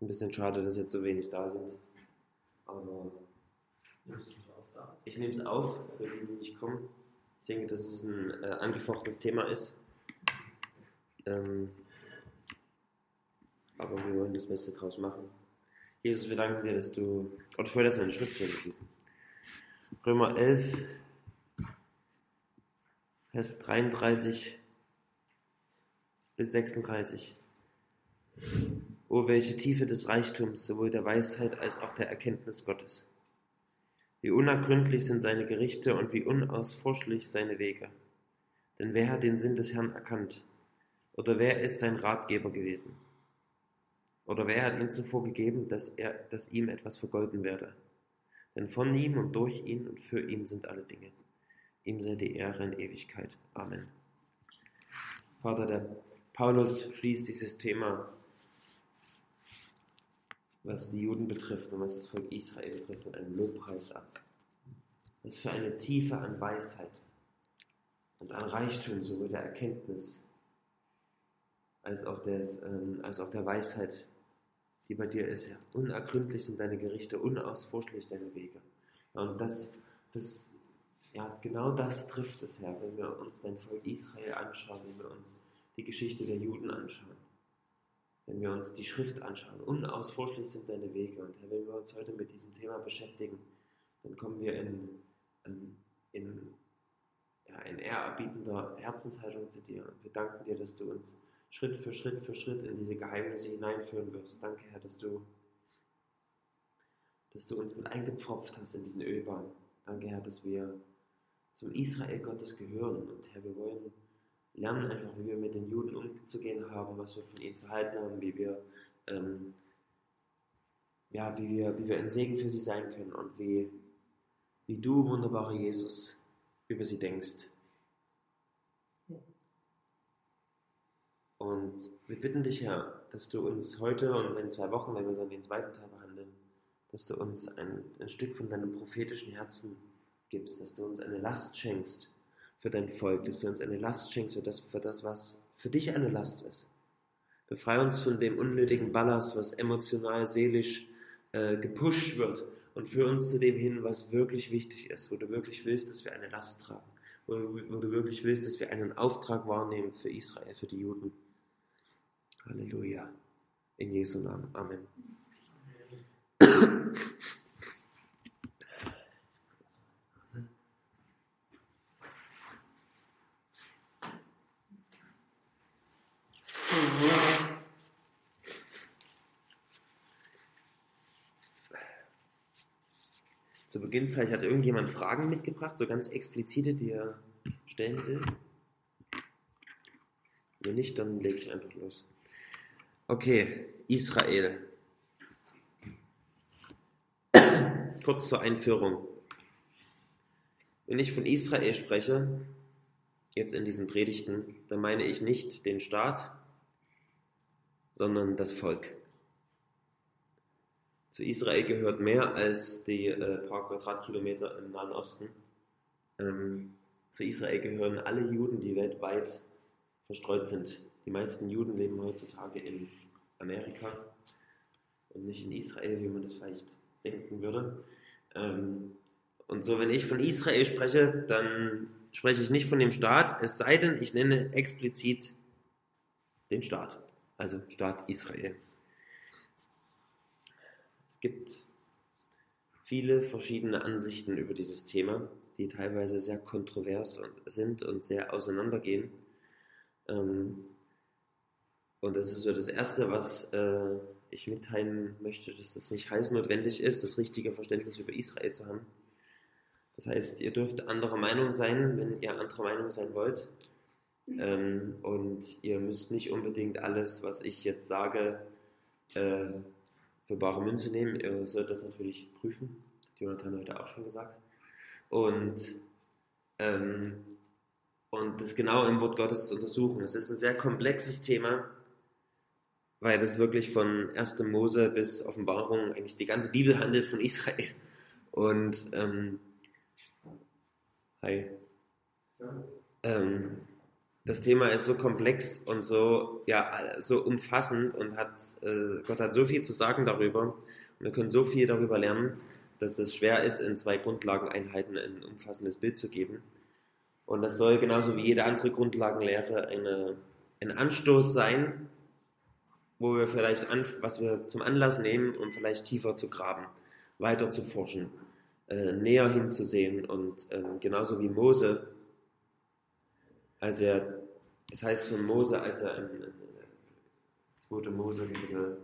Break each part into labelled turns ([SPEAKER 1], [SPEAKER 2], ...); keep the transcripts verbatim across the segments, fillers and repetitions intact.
[SPEAKER 1] Ein bisschen schade, dass jetzt so wenig da sind. Aber ich nehme es auf, für die, die nicht kommen. Ich denke, dass es ein äh, angefochtenes Thema ist. Ähm, aber wir wollen das Beste draus machen. Jesus, wir danken dir, dass du... Und ich wollte erst mal eine Schriftstelle lesen. Römer elf, Vers dreiunddreißig bis sechsunddreißig. O, welche Tiefe des Reichtums, sowohl der Weisheit als auch der Erkenntnis Gottes. Wie unergründlich sind seine Gerichte und wie unausforschlich seine Wege. Denn wer hat den Sinn des Herrn erkannt? Oder wer ist sein Ratgeber gewesen? Oder wer hat ihm zuvor gegeben, dass, er, dass ihm etwas vergolten werde? Denn von ihm und durch ihn und für ihn sind alle Dinge. Ihm sei die Ehre in Ewigkeit. Amen. Vater, der Paulus schließt dieses Thema, was die Juden betrifft und was das Volk Israel betrifft, mit einem Lobpreis ab. Was für eine Tiefe an Weisheit und an Reichtum, sowohl der Erkenntnis als auch, des, ähm, als auch der Weisheit, die bei dir ist, Herr. Unergründlich sind deine Gerichte, unausforschlich deine Wege. Und das, das, ja, genau das trifft es, Herr, wenn wir uns dein Volk Israel anschauen, wenn wir uns die Geschichte der Juden anschauen. Wenn wir uns die Schrift anschauen, unausforschlich sind deine Wege. Und Herr, wenn wir uns heute mit diesem Thema beschäftigen, dann kommen wir in, in, in, ja, in ehrerbietender Herzenshaltung zu dir. Und wir danken dir, dass du uns Schritt für Schritt für Schritt in diese Geheimnisse hineinführen wirst. Danke, Herr, dass du, dass du uns mit eingepfropft hast in diesen Ölbahn. Danke, Herr, dass wir zum Israel Gottes gehören. Und Herr, wir wollen lernen einfach, wie wir mit den Juden umzugehen haben, was wir von ihnen zu halten haben, wie wir, ähm, ja, wie wir, wie wir ein Segen für sie sein können und wie, wie du, wunderbarer Jesus, über sie denkst. Und wir bitten dich, Herr, dass du uns heute und in zwei Wochen, wenn wir dann den zweiten Teil behandeln, dass du uns ein, ein Stück von deinem prophetischen Herzen gibst, dass du uns eine Last schenkst für dein Volk, dass du uns eine Last schenkst für das, für das, was für dich eine Last ist. Befreie uns von dem unnötigen Ballast, was emotional, seelisch äh, gepusht wird und führe uns zu dem hin, was wirklich wichtig ist, wo du wirklich willst, dass wir eine Last tragen, wo, wo du wirklich willst, dass wir einen Auftrag wahrnehmen für Israel, für die Juden. Halleluja. In Jesu Namen. Amen. Zu Beginn, vielleicht hat irgendjemand Fragen mitgebracht, so ganz explizite, die er stellen will. Wenn nicht, dann lege ich einfach los. Okay, Israel. Kurz zur Einführung. Wenn ich von Israel spreche, jetzt in diesen Predigten, dann meine ich nicht den Staat, sondern das Volk. Zu Israel gehört mehr als die äh, paar Quadratkilometer im Nahen Osten. Ähm, zu Israel gehören alle Juden, die weltweit verstreut sind. Die meisten Juden leben heutzutage in Amerika und nicht in Israel, wie man das vielleicht denken würde. Ähm, und so, wenn ich von Israel spreche, dann spreche ich nicht von dem Staat, es sei denn, ich nenne explizit den Staat, also Staat Israel. Es gibt viele verschiedene Ansichten über dieses Thema, die teilweise sehr kontrovers sind und sehr auseinandergehen. Und das ist so das Erste, was ich mitteilen möchte, dass das nicht heiß notwendig ist, das richtige Verständnis über Israel zu haben. Das heißt, ihr dürft anderer Meinung sein, wenn ihr anderer Meinung sein wollt. Und ihr müsst nicht unbedingt alles, was ich jetzt sage, für bare Münze nehmen. Ihr sollt das natürlich prüfen. Hat Jonathan heute auch schon gesagt. Und, ähm, und das genau im Wort Gottes zu untersuchen. Es ist ein sehr komplexes Thema, weil das wirklich von erster Mose bis Offenbarung eigentlich die ganze Bibel handelt von Israel. Und ähm, hi. Ähm, das Thema ist so komplex und so, ja, so umfassend und hat, äh, Gott hat so viel zu sagen darüber und wir können so viel darüber lernen, dass es schwer ist, in zwei Grundlageneinheiten ein umfassendes Bild zu geben. Und das soll genauso wie jede andere Grundlagenlehre eine, ein Anstoß sein, wo wir vielleicht an, was wir zum Anlass nehmen, um vielleicht tiefer zu graben, weiter zu forschen, äh, näher hinzusehen und äh, genauso wie Mose, als er, es heißt von Mose, als er in, in zweiter Mose Kapitel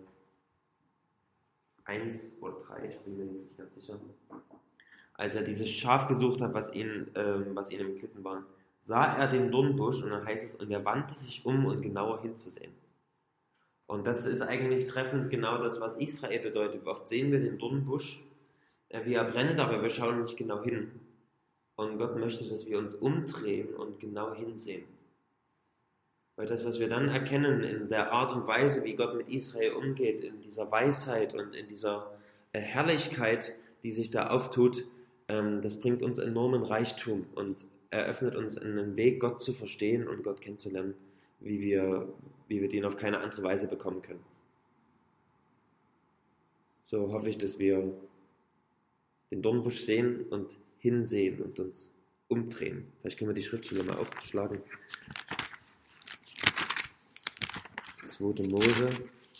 [SPEAKER 1] eins oder drei, ich bin mir jetzt nicht ganz sicher, als er dieses Schaf gesucht hat, was ihn, ähm, was ihn im Klippen war, sah er den Dornbusch und dann heißt es, und er wandte sich um, um genauer hinzusehen. Und das ist eigentlich treffend genau das, was Israel bedeutet. Oft sehen wir den Dornbusch, äh, wie er brennt, aber wir schauen nicht genau hin. Und Gott möchte, dass wir uns umdrehen und genau hinsehen. Weil das, was wir dann erkennen in der Art und Weise, wie Gott mit Israel umgeht, in dieser Weisheit und in dieser äh, Herrlichkeit, die sich da auftut, ähm, das bringt uns enormen Reichtum und eröffnet uns einen Weg, Gott zu verstehen und Gott kennenzulernen, wie wir, wie wir den auf keine andere Weise bekommen können. So hoffe ich, dass wir den Dornbusch sehen und hinsehen und uns umdrehen. Vielleicht können wir die Schriftstelle mal aufschlagen. zweiter Mose,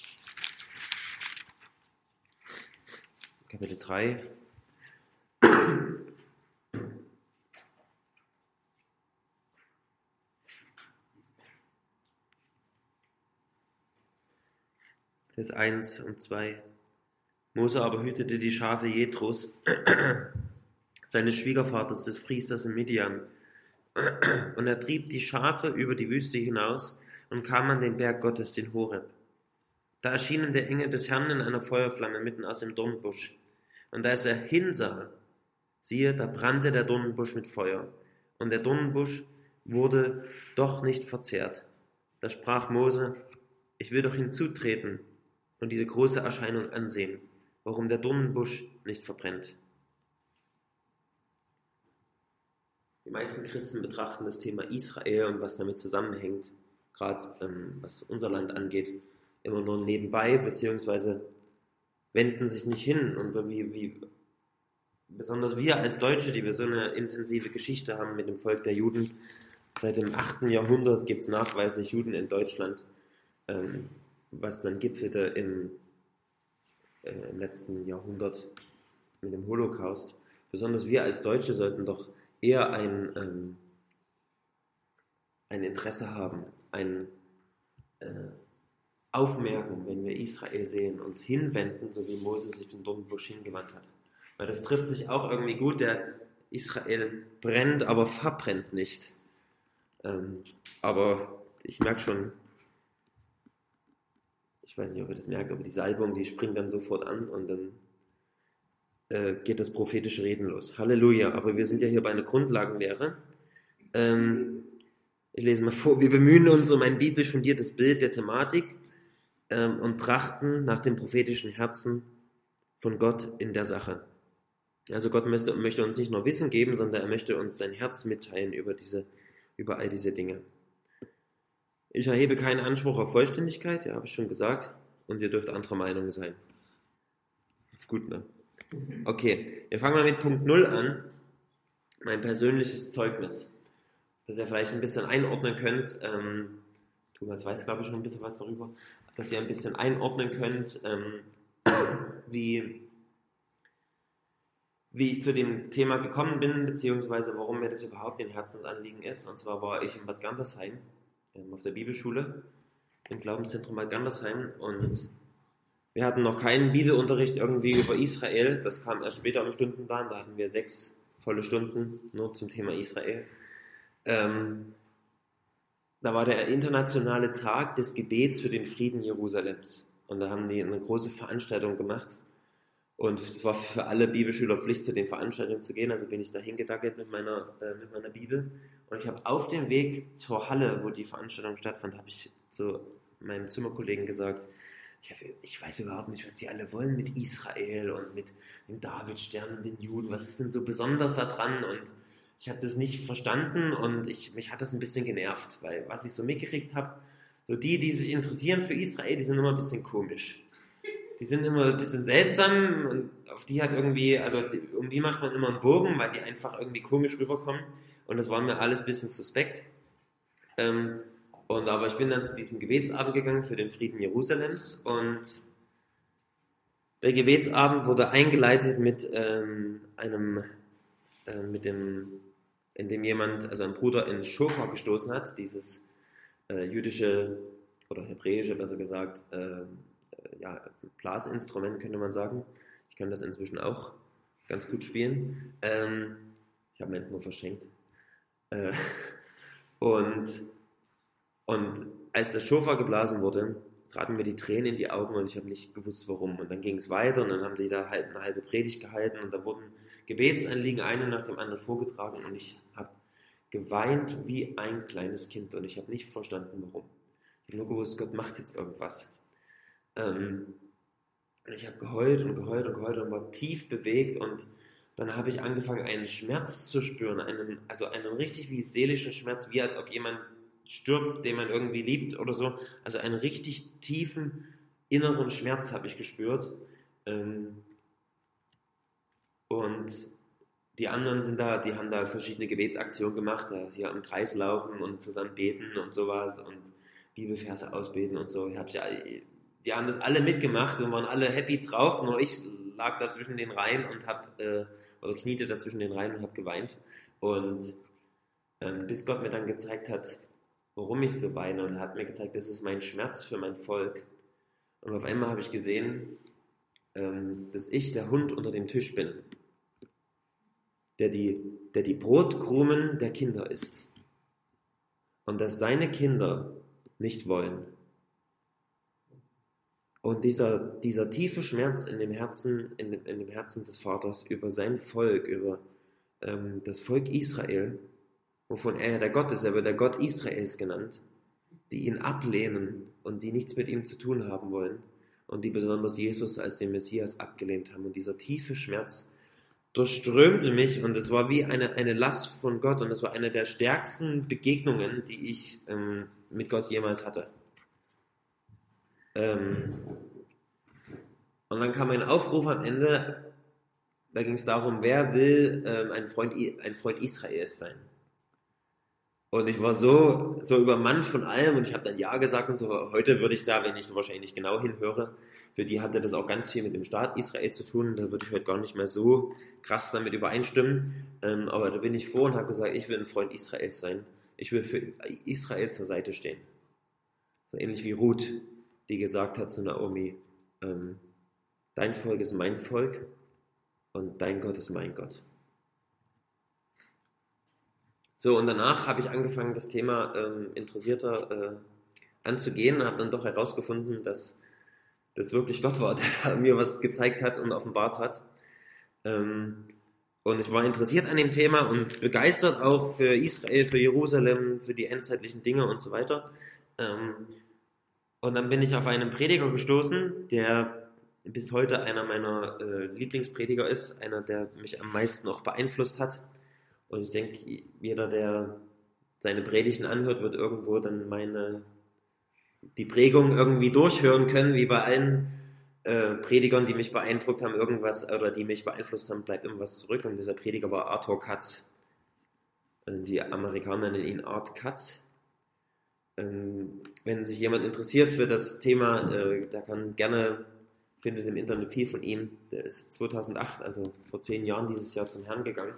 [SPEAKER 1] Kapitel drei. Vers eins und zwei. Mose aber hütete die Schafe Jethros, seines Schwiegervaters, des Priesters in Midian. Und er trieb die Schafe über die Wüste hinaus und kam an den Berg Gottes, den Horeb. Da erschien ihm der Engel des Herrn in einer Feuerflamme mitten aus dem Dornbusch. Und als er hinsah, siehe, da brannte der Dornbusch mit Feuer. Und der Dornbusch wurde doch nicht verzehrt. Da sprach Mose, ich will doch hinzutreten und diese große Erscheinung ansehen, warum der Dornbusch nicht verbrennt. Die meisten Christen betrachten das Thema Israel und was damit zusammenhängt, gerade ähm, was unser Land angeht, immer nur nebenbei, beziehungsweise wenden sich nicht hin. Und so wie, wie besonders wir als Deutsche, die wir so eine intensive Geschichte haben mit dem Volk der Juden, seit dem achten Jahrhundert gibt es nachweislich Juden in Deutschland, ähm, was dann gipfelte im, äh, im letzten Jahrhundert mit dem Holocaust. Besonders wir als Deutsche sollten doch eher ein, ähm, ein Interesse haben, ein äh, Aufmerken, wenn wir Israel sehen, uns hinwenden, so wie Mose sich den Dornbusch hingewandt hat. Weil das trifft sich auch irgendwie gut, der Israel brennt, aber verbrennt nicht. Ähm, aber ich merke schon, ich weiß nicht, ob ihr das merkt, aber die Salbung, die springt dann sofort an und dann äh, geht das prophetische Reden los. Halleluja, aber wir sind ja hier bei einer Grundlagenlehre. Ähm, ich lese mal vor, wir bemühen uns um ein biblisch fundiertes Bild der Thematik ähm, und trachten nach dem prophetischen Herzen von Gott in der Sache. Also Gott möchte, möchte uns nicht nur Wissen geben, sondern er möchte uns sein Herz mitteilen über, diese, über all diese Dinge. Ich erhebe keinen Anspruch auf Vollständigkeit, ja, habe ich schon gesagt, und ihr dürft anderer Meinung sein. Ist gut, ne? Okay, wir fangen mal mit Punkt null an, mein persönliches Zeugnis, dass ihr vielleicht ein bisschen einordnen könnt, ähm, Thomas weiß, glaube ich, schon ein bisschen was darüber, dass ihr ein bisschen einordnen könnt, ähm, wie, wie ich zu dem Thema gekommen bin, beziehungsweise warum mir das überhaupt ein Herzensanliegen ist. Und zwar war ich in Bad Gandersheim, ähm, auf der Bibelschule, im Glaubenszentrum Bad Gandersheim, und wir hatten noch keinen Bibelunterricht irgendwie über Israel, das kam erst später im Stundenplan, da hatten wir sechs volle Stunden nur zum Thema Israel. Ähm, da war der internationale Tag des Gebets für den Frieden Jerusalems, und da haben die eine große Veranstaltung gemacht, und es war für alle Bibelschüler Pflicht, zu den Veranstaltungen zu gehen, also bin ich da hingedackelt mit meiner, äh, mit meiner Bibel, und ich habe auf dem Weg zur Halle, wo die Veranstaltung stattfand, habe ich zu meinem Zimmerkollegen gesagt, Ich, hab, ich weiß überhaupt nicht, was die alle wollen mit Israel und mit dem Davidstern und den Juden. Was ist denn so besonders da dran? Und ich habe das nicht verstanden und ich, mich hat das ein bisschen genervt, weil was ich so mitgekriegt habe, so die, die sich interessieren für Israel, die sind immer ein bisschen komisch. Die sind immer ein bisschen seltsam und auf die hat irgendwie, also um die macht man immer einen Bogen, weil die einfach irgendwie komisch rüberkommen und das war mir alles ein bisschen suspekt. Ähm, und aber ich bin dann zu diesem Gebetsabend gegangen für den Frieden Jerusalems und der Gebetsabend wurde eingeleitet mit ähm, einem, äh, mit dem, in dem jemand, also ein Bruder in Schofar gestoßen hat, dieses äh, jüdische oder hebräische, besser gesagt, äh, ja, Blasinstrument könnte man sagen. Ich kann das inzwischen auch ganz gut spielen. Ähm, ich habe meins nur verschenkt. Äh, und, und als der Schofar geblasen wurde, traten mir die Tränen in die Augen und ich habe nicht gewusst, warum. Und dann ging es weiter und dann haben die da halt eine halbe Predigt gehalten und da wurden Gebetsanliegen eine nach dem anderen vorgetragen und ich habe geweint wie ein kleines Kind und ich habe nicht verstanden, warum. Ich habe nur gewusst, Gott macht jetzt irgendwas. Ähm, und ich habe geheult und geheult und geheult und war tief bewegt und dann habe ich angefangen, einen Schmerz zu spüren, einen, also einen richtig wie seelischen Schmerz, wie als ob jemand stirbt, den man irgendwie liebt oder so. Also einen richtig tiefen inneren Schmerz habe ich gespürt. Ähm, und die anderen sind da, die haben da verschiedene Gebetsaktionen gemacht, da hier im Kreis laufen und zusammen beten und sowas und Bibelverse ausbeten und so. Ich habe ja, die haben das alle mitgemacht und waren alle happy drauf, nur ich lag da zwischen den Reihen und habe, äh, oder kniete da zwischen den Reihen und habe geweint. Und ähm, bis Gott mir dann gezeigt hat, warum ich so weine und er hat mir gezeigt, das ist mein Schmerz für mein Volk. Und auf einmal habe ich gesehen, ähm, dass ich der Hund unter dem Tisch bin, der die, der die Brotkrumen der Kinder isst. Und dass seine Kinder nicht wollen. Und dieser, dieser tiefe Schmerz in dem Herzen, in dem, in dem Herzen des Vaters über sein Volk, über ähm, das Volk Israel, wovon er der Gott ist, er wird der Gott Israels genannt, die ihn ablehnen und die nichts mit ihm zu tun haben wollen und die besonders Jesus als den Messias abgelehnt haben. Und dieser tiefe Schmerz durchströmte mich und es war wie eine, eine Last von Gott und es war eine der stärksten Begegnungen, die ich ähm, mit Gott jemals hatte. Ähm, und dann kam ein Aufruf am Ende, da ging es darum, wer will ähm, ein, Freund, ein Freund Israels sein. Und ich war so, so übermannt von allem und ich habe dann Ja gesagt und so. Heute würde ich da, wenn ich so wahrscheinlich genau hinhöre, für die hatte das auch ganz viel mit dem Staat Israel zu tun. Da würde ich heute gar nicht mehr so krass damit übereinstimmen. Ähm, aber da bin ich froh und habe gesagt, ich will ein Freund Israels sein. Ich will für Israel zur Seite stehen. So ähnlich wie Ruth, die gesagt hat zu Naomi, ähm, dein Volk ist mein Volk und dein Gott ist mein Gott. So, und danach habe ich angefangen, das Thema ähm, interessierter äh, anzugehen und habe dann doch herausgefunden, dass das wirklich Gott war, der mir was gezeigt hat und offenbart hat. Ähm, und ich war interessiert an dem Thema und begeistert auch für Israel, für Jerusalem, für die endzeitlichen Dinge und so weiter. Ähm, und dann bin ich auf einen Prediger gestoßen, der bis heute einer meiner äh, Lieblingsprediger ist, einer, der mich am meisten auch beeinflusst hat. Und ich denke, jeder, der seine Predigten anhört, wird irgendwo dann meine, die Prägung irgendwie durchhören können, wie bei allen äh, Predigern, die mich beeindruckt haben, irgendwas, oder die mich beeinflusst haben, bleibt irgendwas zurück. Und dieser Prediger war Arthur Katz. Die Amerikaner nennen ihn Art Katz. Ähm, wenn sich jemand interessiert für das Thema, äh, der kann gerne, findet im Internet viel von ihm. Der ist zweitausendacht, also vor zehn Jahren dieses Jahr zum Herrn gegangen.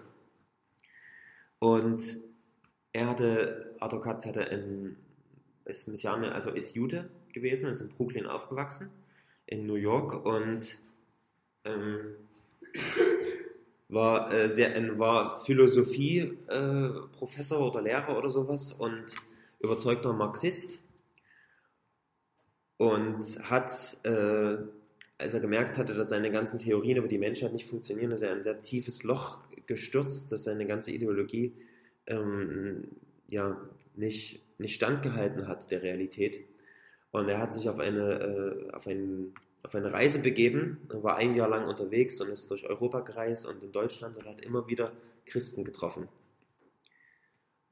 [SPEAKER 1] Und er hatte, Arthur Katz hatte ein, ist Messianer, also ist Jude gewesen, ist in Brooklyn aufgewachsen, in New York und ähm, war, äh, sehr, war Philosophie-Professor äh, oder Lehrer oder sowas und überzeugter Marxist und hat, äh, als er gemerkt hatte, dass seine ganzen Theorien über die Menschheit nicht funktionieren, ist er in ein sehr tiefes Loch gestürzt, dass seine ganze Ideologie ähm, ja, nicht, nicht standgehalten hat der Realität. Und er hat sich auf eine, äh, auf, ein, auf eine Reise begeben, er war ein Jahr lang unterwegs und ist durch Europa gereist und in Deutschland und hat immer wieder Christen getroffen.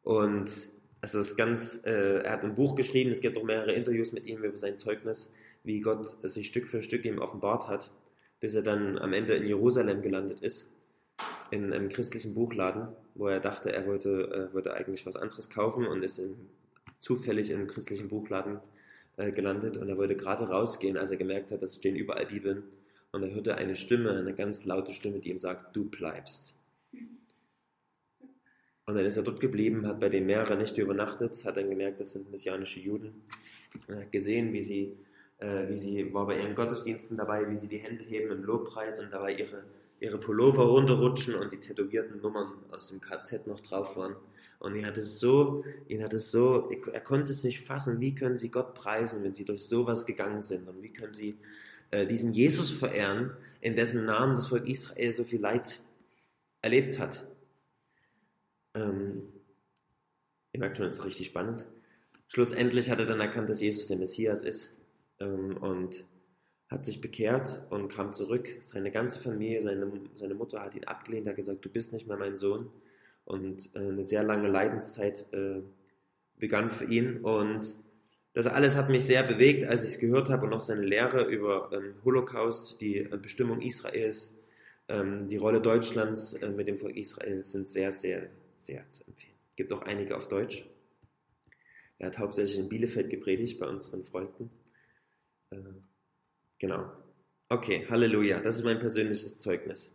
[SPEAKER 1] Und also es ist ganz, äh, er hat ein Buch geschrieben, es gibt auch mehrere Interviews mit ihm über sein Zeugnis, wie Gott sich Stück für Stück ihm offenbart hat, bis er dann am Ende in Jerusalem gelandet ist, in einem christlichen Buchladen, wo er dachte, er wollte, äh, wollte eigentlich was anderes kaufen und ist in, zufällig im christlichen Buchladen äh, gelandet und er wollte gerade rausgehen, als er gemerkt hat, es stehen überall Bibeln und er hörte eine Stimme, eine ganz laute Stimme, die ihm sagt, du bleibst. Und dann ist er dort geblieben, hat bei denen mehrere Nächte übernachtet, hat dann gemerkt, das sind messianische Juden. Er hat gesehen, wie sie, äh, wie sie war bei ihren Gottesdiensten dabei, wie sie die Hände heben im Lobpreis und dabei ihre, ihre Pullover runterrutschen und die tätowierten Nummern aus dem K Z noch drauf waren. Und ihn hat es so, ihn hat es so, er konnte es nicht fassen, wie können sie Gott preisen, wenn sie durch sowas gegangen sind und wie können sie äh, diesen Jesus verehren, in dessen Namen das Volk Israel so viel Leid erlebt hat. Ähm, ihr merkt schon, das ist richtig spannend. Schlussendlich hat er dann erkannt, dass Jesus der Messias ist ähm, und hat sich bekehrt und kam zurück. Seine ganze Familie, seine, seine Mutter hat ihn abgelehnt, hat gesagt, du bist nicht mehr mein Sohn. Und äh, eine sehr lange Leidenszeit äh, begann für ihn. Und das alles hat mich sehr bewegt, als ich es gehört habe und auch seine Lehre über ähm, Holocaust, die äh, Bestimmung Israels, ähm, die Rolle Deutschlands äh, mit dem Volk Israel sind sehr, sehr sehr zu empfehlen. Es gibt auch einige auf Deutsch. Er hat hauptsächlich in Bielefeld gepredigt bei unseren Freunden. Äh, genau. Okay, Halleluja. Das ist mein persönliches Zeugnis.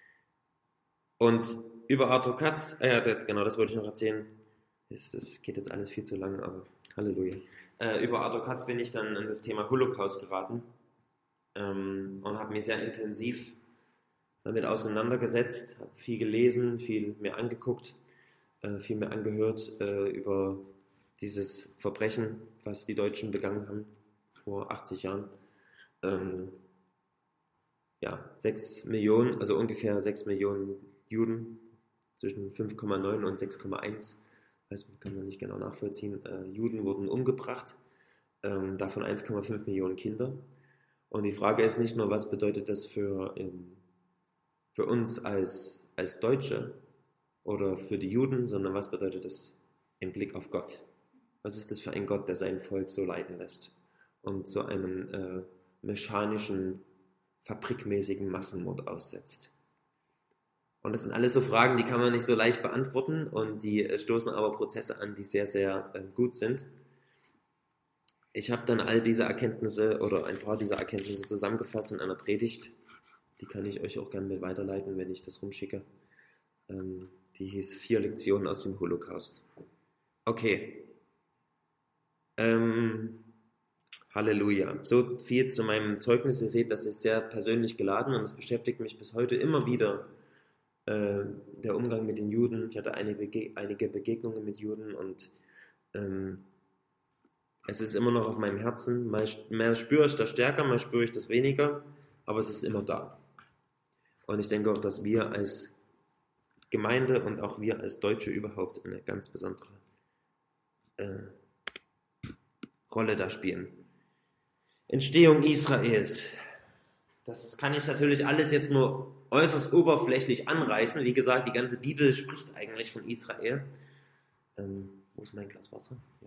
[SPEAKER 1] Und über Arthur Katz, äh, genau, das wollte ich noch erzählen. Das, das geht jetzt alles viel zu lang, aber Halleluja. Äh, über Arthur Katz bin ich dann in das Thema Holocaust geraten ähm, und habe mich sehr intensiv damit auseinandergesetzt, habe viel gelesen, viel mir angeguckt, viel mehr angehört äh, über dieses Verbrechen, was die Deutschen begangen haben vor achtzig Jahren. Ähm, ja, sechs Millionen, also ungefähr sechs Millionen Juden, zwischen fünf Komma neun und sechs Komma eins, das kann man nicht genau nachvollziehen, äh, Juden wurden umgebracht, ähm, davon eins Komma fünf Millionen Kinder. Und die Frage ist nicht nur, was bedeutet das für, ähm, für uns als, als Deutsche, oder für die Juden, sondern was bedeutet das im Blick auf Gott? Was ist das für ein Gott, der sein Volk so leiden lässt und so einem äh, mechanischen, fabrikmäßigen Massenmord aussetzt? Und das sind alles so Fragen, die kann man nicht so leicht beantworten und die äh, stoßen aber Prozesse an, die sehr, sehr äh, gut sind. Ich habe dann all diese Erkenntnisse oder ein paar dieser Erkenntnisse zusammengefasst in einer Predigt. Die kann ich euch auch gerne mit weiterleiten, wenn ich das rumschicke. Ähm, Die hieß Vier Lektionen aus dem Holocaust. Okay. Ähm, Halleluja. So viel zu meinem Zeugnis. Ihr seht, das ist sehr persönlich geladen und es beschäftigt mich bis heute immer wieder. Äh, der Umgang mit den Juden. Ich hatte einige, Bege- einige Begegnungen mit Juden und ähm, es ist immer noch auf meinem Herzen. Mal, mal spüre ich das stärker, mal spüre ich das weniger, aber es ist immer da. Und ich denke auch, dass wir als Gemeinde und auch wir als Deutsche überhaupt eine ganz besondere äh, Rolle da spielen. Entstehung Israels. Das kann ich natürlich alles jetzt nur äußerst oberflächlich anreißen. Wie gesagt, die ganze Bibel spricht eigentlich von Israel. Ähm, wo ist mein Glas Wasser? Ja.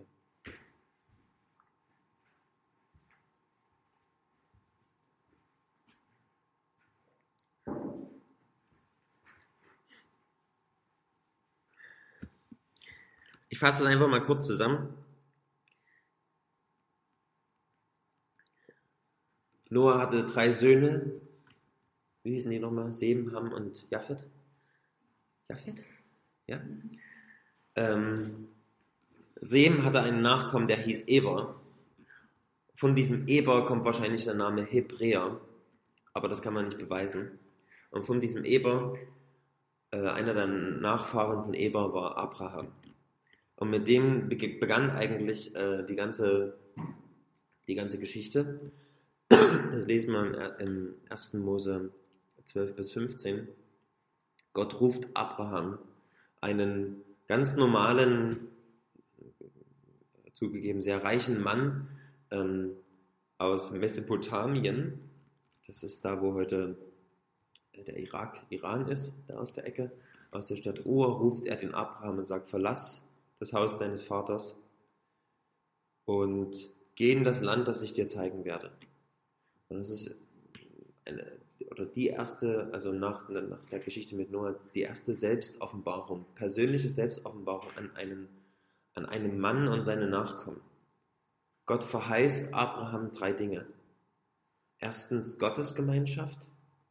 [SPEAKER 1] Ich fasse das einfach mal kurz zusammen. Noah hatte drei Söhne. Wie hießen die nochmal? Sem, Ham und Japhet. Japhet? Ja. Ähm, Sem hatte einen Nachkommen, der hieß Eber. Von diesem Eber kommt wahrscheinlich der Name Hebräer, aber das kann man nicht beweisen. Und von diesem Eber, äh, einer der Nachfahren von Eber war Abraham. Und mit dem begann eigentlich äh, die, ganze, die ganze Geschichte. Das lesen wir im ersten Mose zwölf bis fünfzehn. Gott ruft Abraham, einen ganz normalen, zugegeben sehr reichen Mann ähm, aus Mesopotamien. Das ist da, wo heute der Irak, Iran ist, da aus der Ecke. Aus der Stadt Ur ruft er den Abraham und sagt, verlass das Haus deines Vaters und geh in das Land, das ich dir zeigen werde. Und das ist eine, oder die erste, also nach, nach der Geschichte mit Noah, die erste Selbstoffenbarung, persönliche Selbstoffenbarung an einen, an einen Mann und seine Nachkommen. Gott verheißt Abraham drei Dinge. Erstens Gottesgemeinschaft.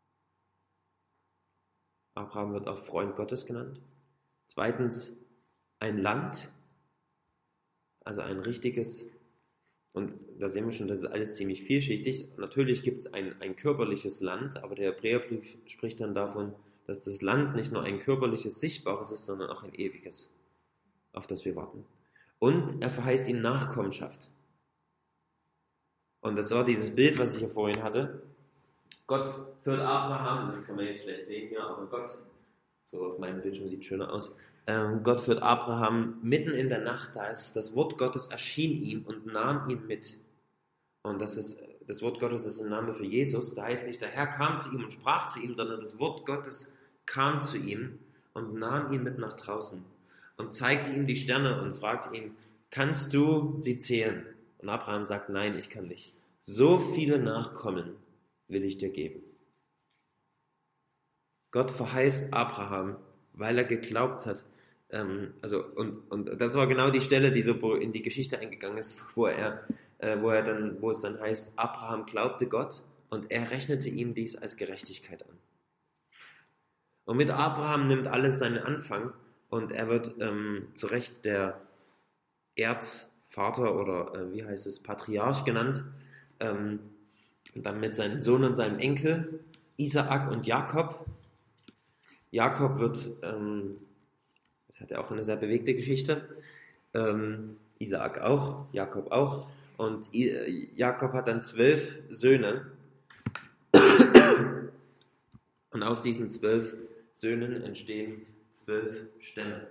[SPEAKER 1] Abraham wird auch Freund Gottes genannt. Zweitens ein Land, also ein richtiges, und da sehen wir schon, das ist alles ziemlich vielschichtig. Natürlich gibt es ein, ein körperliches Land, aber der Hebräerbrief spricht dann davon, dass das Land nicht nur ein körperliches, sichtbares ist, sondern auch ein ewiges, auf das wir warten. Und er verheißt ihm Nachkommenschaft. Und das war dieses Bild, was ich ja vorhin hatte. Gott führt Abraham, das kann man jetzt schlecht sehen hier, aber Gott, so auf meinem Bildschirm sieht es schöner aus, ähm, Gott führt Abraham mitten in der Nacht, da ist das Wort Gottes erschien ihm und nahm ihn mit. Und das ist, das Wort Gottes ist ein Name für Jesus, da heißt nicht, der Herr kam zu ihm und sprach zu ihm, sondern das Wort Gottes kam zu ihm und nahm ihn mit nach draußen und zeigte ihm die Sterne und fragte ihn, kannst du sie zählen? Und Abraham sagt, nein, ich kann nicht. So viele Nachkommen will ich dir geben. Gott verheißt Abraham, weil er geglaubt hat. Ähm, also und, und das war genau die Stelle, die so in die Geschichte eingegangen ist, wo er, äh, wo er dann, wo es dann heißt, Abraham glaubte Gott und er rechnete ihm dies als Gerechtigkeit an. Und mit Abraham nimmt alles seinen Anfang und er wird ähm, zu Recht der Erzvater oder äh, wie heißt es, Patriarch genannt. Ähm, dann mit seinem Sohn und seinem Enkel, Isaak und Jakob. Jakob wird, ähm, das hat ja auch eine sehr bewegte Geschichte, ähm, Isaak auch, Jakob auch. Und I- Jakob hat dann zwölf Söhne. Und aus diesen zwölf Söhnen entstehen zwölf Stämme.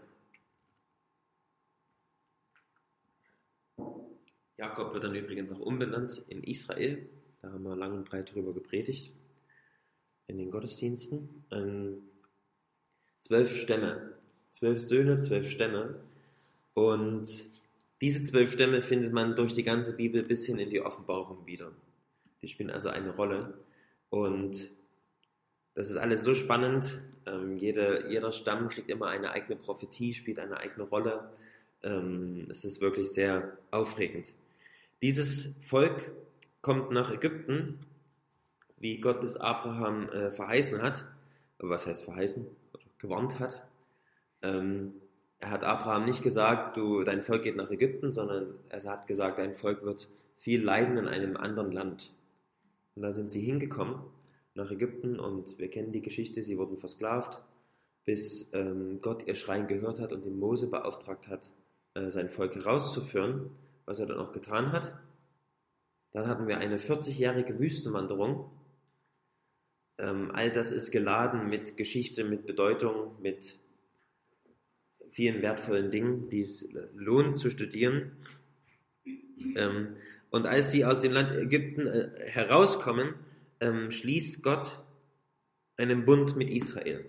[SPEAKER 1] Jakob wird dann übrigens auch umbenannt in Israel. Da haben wir lang und breit drüber gepredigt in den Gottesdiensten. Ähm, zwölf Stämme, zwölf Söhne, zwölf Stämme. Und diese zwölf Stämme findet man durch die ganze Bibel bis hin in die Offenbarung wieder. Die spielen also eine Rolle. Und das ist alles so spannend. Ähm, jede, jeder Stamm kriegt immer eine eigene Prophetie, spielt eine eigene Rolle. Ähm, es ist wirklich sehr aufregend. Dieses Volk kommt nach Ägypten, wie Gott es Abraham äh, verheißen hat. Was heißt verheißen? Gewarnt hat. Ähm, er hat Abraham nicht gesagt, du, dein Volk geht nach Ägypten, sondern er hat gesagt, dein Volk wird viel leiden in einem anderen Land. Und da sind sie hingekommen, nach Ägypten, und wir kennen die Geschichte, sie wurden versklavt, bis ähm, Gott ihr Schreien gehört hat und den Mose beauftragt hat, äh, sein Volk herauszuführen, was er dann auch getan hat. Dann hatten wir eine vierzigjährige Wüstenwanderung. Ähm, all das ist geladen mit Geschichte, mit Bedeutung, mit vielen wertvollen Dingen, die es lohnt zu studieren. Ähm, und als sie aus dem Land Ägypten äh, herauskommen, ähm, schließt Gott einen Bund mit Israel.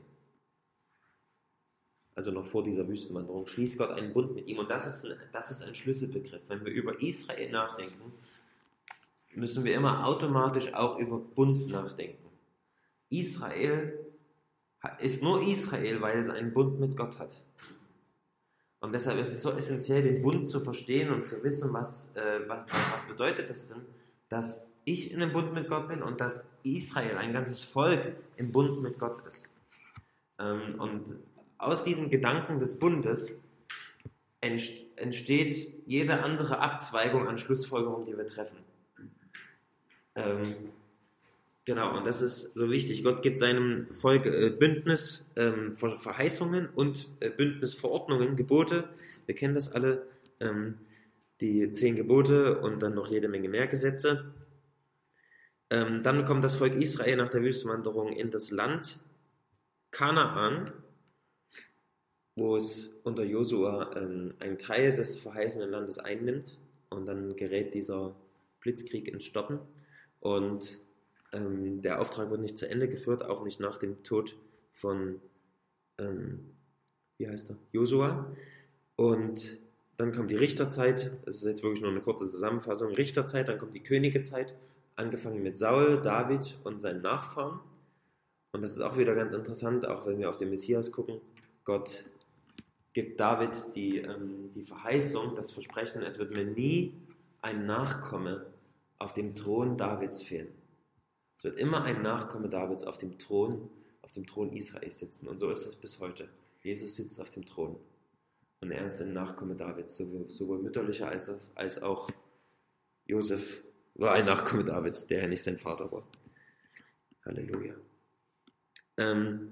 [SPEAKER 1] Also noch vor dieser Wüstenwanderung schließt Gott einen Bund mit ihm. Und das ist, das ist ein Schlüsselbegriff. Wenn wir über Israel nachdenken, müssen wir immer automatisch auch über Bund nachdenken. Israel ist nur Israel, weil es einen Bund mit Gott hat. Und deshalb ist es so essentiell, den Bund zu verstehen und zu wissen, was, äh, was, was bedeutet das denn, dass ich in einem Bund mit Gott bin und dass Israel, ein ganzes Volk, im Bund mit Gott ist. Ähm, und aus diesem Gedanken des Bundes entsteht jede andere Abzweigung an Schlussfolgerungen, die wir treffen. Ähm, genau, und das ist so wichtig. Gott gibt seinem Volk äh, Bündnis, ähm, Verheißungen und äh, Bündnisverordnungen, Gebote. Wir kennen das alle, ähm, die zehn Gebote und dann noch jede Menge mehr Gesetze. Ähm, dann kommt das Volk Israel nach der Wüstenwanderung in das Land Kanaan, wo es unter Josua ähm, einen Teil des verheißenen Landes einnimmt, und dann gerät dieser Blitzkrieg ins Stoppen und ähm, der Auftrag wird nicht zu Ende geführt, auch nicht nach dem Tod von ähm, wie heißt er? Josua. Und dann kommt die Richterzeit, das ist jetzt wirklich nur eine kurze Zusammenfassung, Richterzeit, dann kommt die Königezeit, angefangen mit Saul, David und seinen Nachfahren. Und das ist auch wieder ganz interessant, auch wenn wir auf den Messias gucken. Gott gibt David die, ähm, die Verheißung, das Versprechen, es wird mir nie ein Nachkomme auf dem Thron Davids fehlen. Es wird immer ein Nachkomme Davids auf dem Thron, auf dem Thron Israels sitzen. Und so ist es bis heute. Jesus sitzt auf dem Thron. Und er ist ein Nachkomme Davids, sowohl, sowohl mütterlicher als, als auch Josef war ein Nachkomme Davids, der ja nicht sein Vater war. Halleluja. Ähm,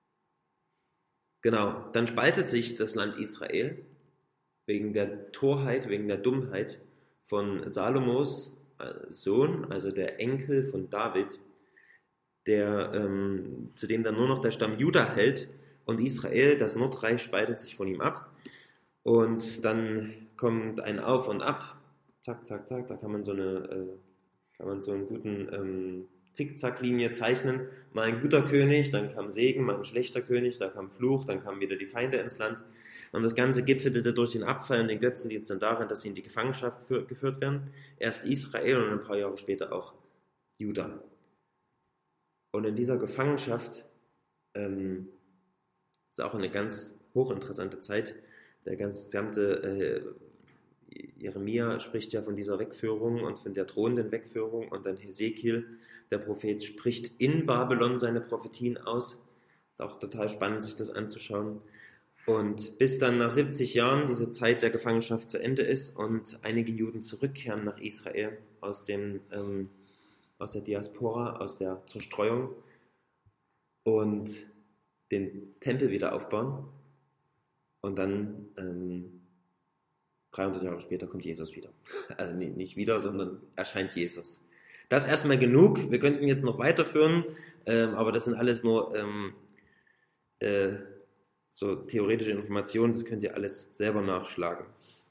[SPEAKER 1] genau, dann spaltet sich das Land Israel wegen der Torheit, wegen der Dummheit von Salomos Sohn, also der Enkel von David, der, ähm, zu dem dann nur noch der Stamm Juda hält, und Israel, das Nordreich, spaltet sich von ihm ab. Und dann kommt ein Auf und Ab, zack, zack, zack, da kann man so eine, äh, kann man so einen guten ähm, Zickzacklinie zeichnen. Mal ein guter König, dann kam Segen, mal ein schlechter König, da kam Fluch, dann kamen wieder die Feinde ins Land. Und das Ganze gipfelte durch den Abfall und den Götzendienst dann darin, dass sie in die Gefangenschaft für, geführt werden. Erst Israel und ein paar Jahre später auch Juda. Und in dieser Gefangenschaft ähm, ist auch eine ganz hochinteressante Zeit. Der ganze gesamte äh, Jeremia spricht ja von dieser Wegführung und von der drohenden Wegführung. Und dann Hesekiel, der Prophet, spricht in Babylon seine Prophetien aus. Ist auch total spannend, sich das anzuschauen. Und bis dann nach siebzig Jahren diese Zeit der Gefangenschaft zu Ende ist und einige Juden zurückkehren nach Israel aus, dem, ähm, aus der Diaspora, aus der Zerstreuung und den Tempel wieder aufbauen. Und dann ähm, dreihundert Jahre später kommt Jesus wieder. Also nee, nicht wieder, sondern erscheint Jesus. Das erstmal genug. Wir könnten jetzt noch weiterführen, ähm, aber das sind alles nur ähm, äh, so theoretische Informationen, das könnt ihr alles selber nachschlagen.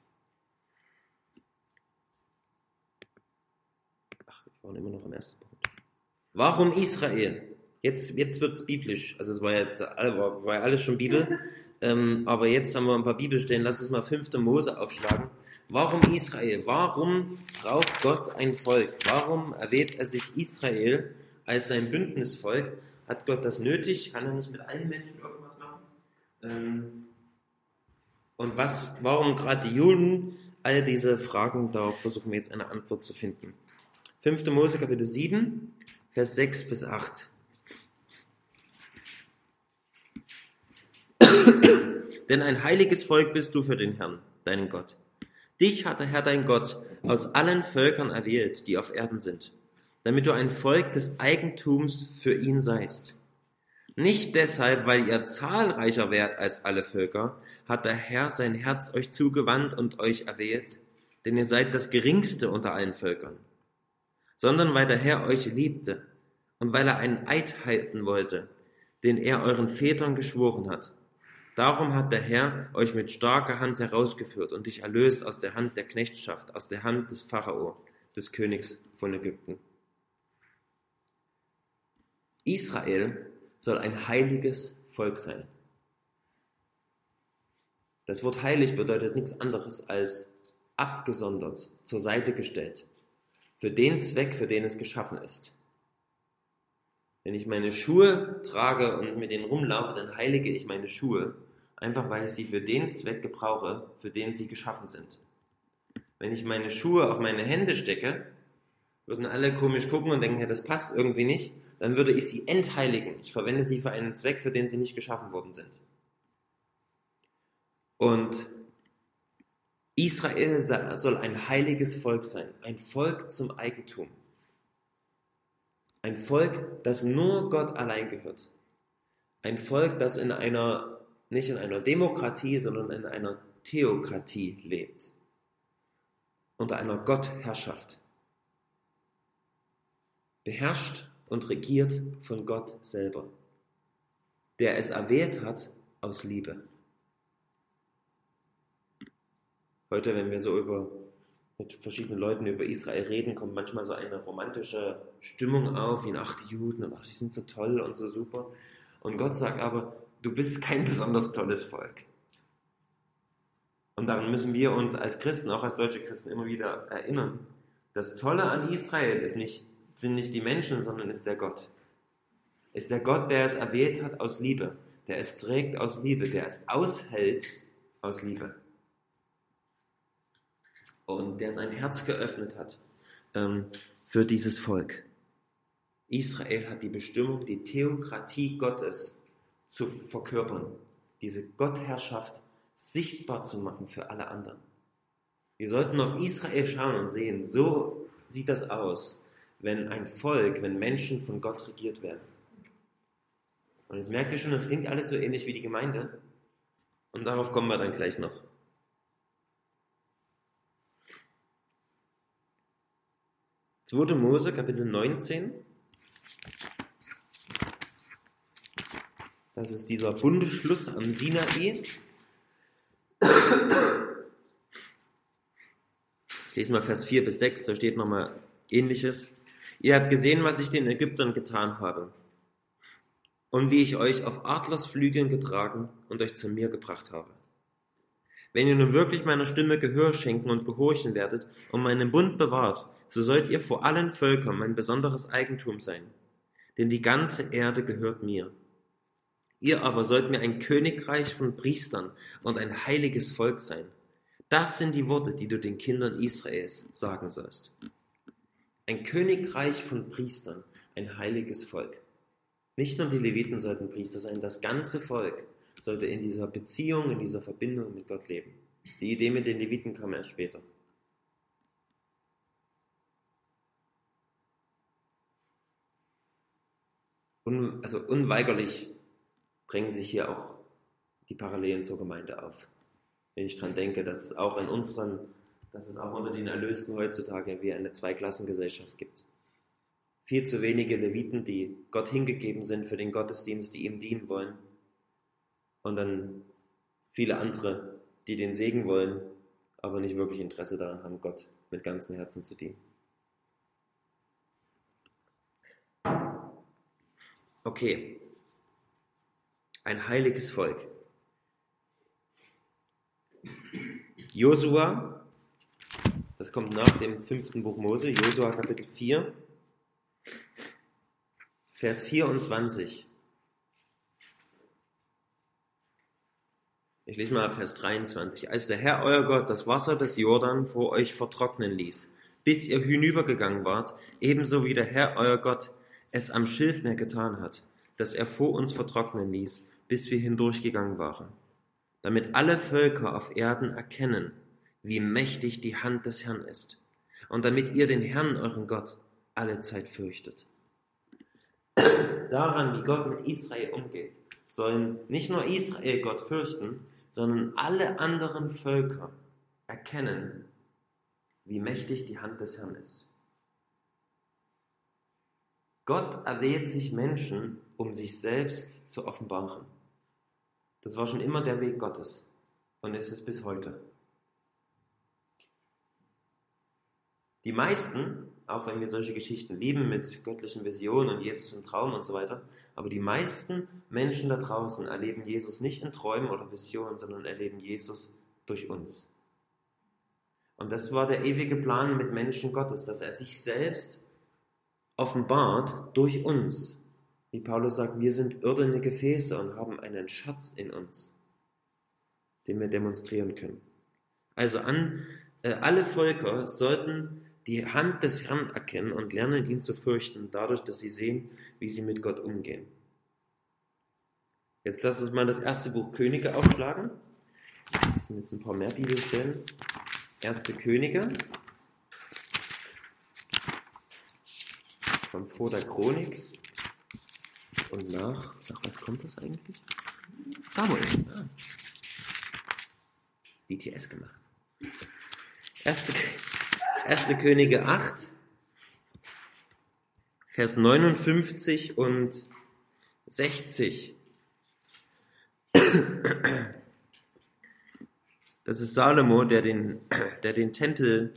[SPEAKER 1] Ach, wir waren immer noch am ersten Punkt. Warum Israel? Jetzt, jetzt wird es biblisch. Also es war jetzt war, war ja alles schon Bibel, ähm, aber jetzt haben wir ein paar Bibelstellen. Lass uns mal fünfte Mose aufschlagen. Warum Israel? Warum braucht Gott ein Volk? Warum erwählt er sich Israel als sein Bündnisvolk? Hat Gott das nötig? Kann er nicht mit allen Menschen irgendwas machen? Und was, warum gerade die Juden? All diese Fragen, darauf versuchen wir jetzt eine Antwort zu finden. fünfte Mose Kapitel sieben, Vers sechs bis acht. Denn ein heiliges Volk bist du für den Herrn, deinen Gott. Dich hat der Herr dein Gott aus allen Völkern erwählt, die auf Erden sind, damit du ein Volk des Eigentums für ihn seist. Nicht deshalb, weil ihr zahlreicher wärt als alle Völker, hat der Herr sein Herz euch zugewandt und euch erwählt, denn ihr seid das Geringste unter allen Völkern, sondern weil der Herr euch liebte und weil er einen Eid halten wollte, den er euren Vätern geschworen hat. Darum hat der Herr euch mit starker Hand herausgeführt und dich erlöst aus der Hand der Knechtschaft, aus der Hand des Pharao, des Königs von Ägypten. Israel soll ein heiliges Volk sein. Das Wort heilig bedeutet nichts anderes als abgesondert, zur Seite gestellt, für den Zweck, für den es geschaffen ist. Wenn ich meine Schuhe trage und mit denen rumlaufe, dann heilige ich meine Schuhe, einfach weil ich sie für den Zweck gebrauche, für den sie geschaffen sind. Wenn ich meine Schuhe auf meine Hände stecke, würden alle komisch gucken und denken, ja, das passt irgendwie nicht, dann würde ich sie entheiligen. Ich verwende sie für einen Zweck, für den sie nicht geschaffen worden sind. Und Israel soll ein heiliges Volk sein, ein Volk zum Eigentum. Ein Volk, das nur Gott allein gehört. Ein Volk, das in einer, nicht in einer Demokratie, sondern in einer Theokratie lebt. Unter einer Gottherrschaft. Beherrscht und regiert von Gott selber, der es erwählt hat aus Liebe. Heute, wenn wir so über, mit verschiedenen Leuten über Israel reden, kommt manchmal so eine romantische Stimmung auf, wie ach, die Juden, und ach, die sind so toll und so super. Und Gott sagt aber, du bist kein besonders tolles Volk. Und daran müssen wir uns als Christen, auch als deutsche Christen, immer wieder erinnern. Das Tolle an Israel ist nicht, sind nicht die Menschen, sondern ist der Gott. Ist der Gott, der es erwählt hat aus Liebe, der es trägt aus Liebe, der es aushält aus Liebe. Und der sein Herz geöffnet hat ähm, für dieses Volk. Israel hat die Bestimmung, die Theokratie Gottes zu verkörpern, diese Gottherrschaft sichtbar zu machen für alle anderen. Wir sollten auf Israel schauen und sehen, so sieht das aus, wenn ein Volk, wenn Menschen von Gott regiert werden. Und jetzt merkt ihr schon, das klingt alles so ähnlich wie die Gemeinde. Und darauf kommen wir dann gleich noch. zweiter Mose, Kapitel neunzehn. Das ist dieser Bundesschluss am Sinai. Ich lese mal Vers vier bis sechs, da steht nochmal Ähnliches. Ihr habt gesehen, was ich den Ägyptern getan habe und wie ich euch auf Adlersflügeln getragen und euch zu mir gebracht habe. Wenn ihr nun wirklich meiner Stimme Gehör schenken und gehorchen werdet und meinen Bund bewahrt, so sollt ihr vor allen Völkern mein besonderes Eigentum sein, denn die ganze Erde gehört mir. Ihr aber sollt mir ein Königreich von Priestern und ein heiliges Volk sein. Das sind die Worte, die du den Kindern Israels sagen sollst. Ein Königreich von Priestern, ein heiliges Volk. Nicht nur die Leviten sollten Priester sein, das ganze Volk sollte in dieser Beziehung, in dieser Verbindung mit Gott leben. Die Idee mit den Leviten kam erst später. Un, also unweigerlich bringen sich hier auch die Parallelen zur Gemeinde auf. Wenn ich daran denke, dass es auch in unseren, dass es auch unter den Erlösten heutzutage wie eine Zweiklassengesellschaft gibt. Viel zu wenige Leviten, die Gott hingegeben sind für den Gottesdienst, die ihm dienen wollen. Und dann viele andere, die den Segen wollen, aber nicht wirklich Interesse daran haben, Gott mit ganzem Herzen zu dienen. Okay, ein heiliges Volk. Josua, das kommt nach dem fünften Buch Mose, Josua Kapitel vier, Vers vierundzwanzig. Ich lese mal Vers dreiundzwanzig. Als der Herr, euer Gott, das Wasser des Jordan vor euch vertrocknen ließ, bis ihr hinübergegangen wart, ebenso wie der Herr, euer Gott, es am Schilfmeer getan hat, dass er vor uns vertrocknen ließ, bis wir hindurchgegangen waren, damit alle Völker auf Erden erkennen, wie mächtig die Hand des Herrn ist, und damit ihr den Herrn, euren Gott, alle Zeit fürchtet. Daran, wie Gott mit Israel umgeht, sollen nicht nur Israel Gott fürchten, sondern alle anderen Völker erkennen, wie mächtig die Hand des Herrn ist. Gott erwählt sich Menschen, um sich selbst zu offenbaren. Das war schon immer der Weg Gottes und ist es bis heute. Die meisten, auch wenn wir solche Geschichten lieben mit göttlichen Visionen und Jesus im Traum und so weiter, aber die meisten Menschen da draußen erleben Jesus nicht in Träumen oder Visionen, sondern erleben Jesus durch uns. Und das war der ewige Plan mit Menschen Gottes, dass er sich selbst offenbart durch uns. Wie Paulus sagt, wir sind irdene Gefäße und haben einen Schatz in uns, den wir demonstrieren können. Also an, äh, alle Völker sollten die Hand des Herrn erkennen und lernen, ihn zu fürchten, dadurch, dass sie sehen, wie sie mit Gott umgehen. Jetzt lasst uns mal das erste Buch Könige aufschlagen. Das sind jetzt ein paar mehr Bibelstellen. Erste Könige. Von vor der Chronik. Und nach, nach was kommt das eigentlich? Samuel. Ah. D T S gemacht. Erste, erste Könige acht, Vers neunundfünfzig und sechzig. Das ist Salomo, der den, der den Tempel,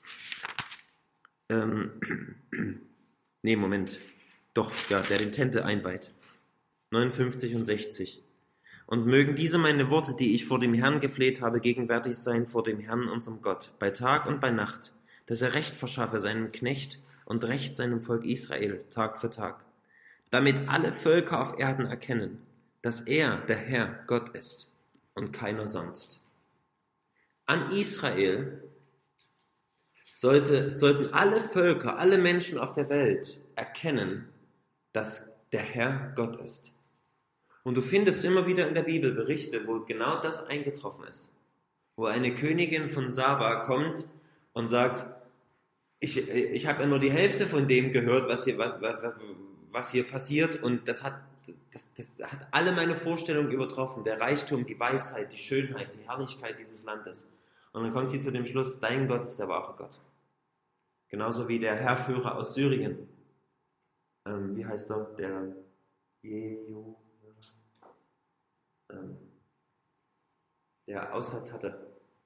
[SPEAKER 1] ähm, nee, Moment, doch, ja, der den Tempel einweiht. neunundfünfzig und sechzig. Und mögen diese meine Worte, die ich vor dem Herrn gefleht habe, gegenwärtig sein vor dem Herrn, unserem Gott, bei Tag und bei Nacht, dass er Recht verschaffe seinem Knecht und Recht seinem Volk Israel, Tag für Tag, damit alle Völker auf Erden erkennen, dass er, der Herr, Gott ist und keiner sonst. An Israel sollte, sollten alle Völker, alle Menschen auf der Welt erkennen, dass der Herr Gott ist. Und du findest immer wieder in der Bibel Berichte, wo genau das eingetroffen ist. Wo eine Königin von Saba kommt und sagt, ich, ich habe ja nur die Hälfte von dem gehört, was hier, was, was, was hier passiert, und das hat, das, das hat alle meine Vorstellungen übertroffen. Der Reichtum, die Weisheit, die Schönheit, die Herrlichkeit dieses Landes. Und dann kommt sie zu dem Schluss, dein Gott ist der wahre Gott. Genauso wie der Heerführer aus Syrien. Ähm, wie heißt er? Der Jehu. Der Aussatz hatte.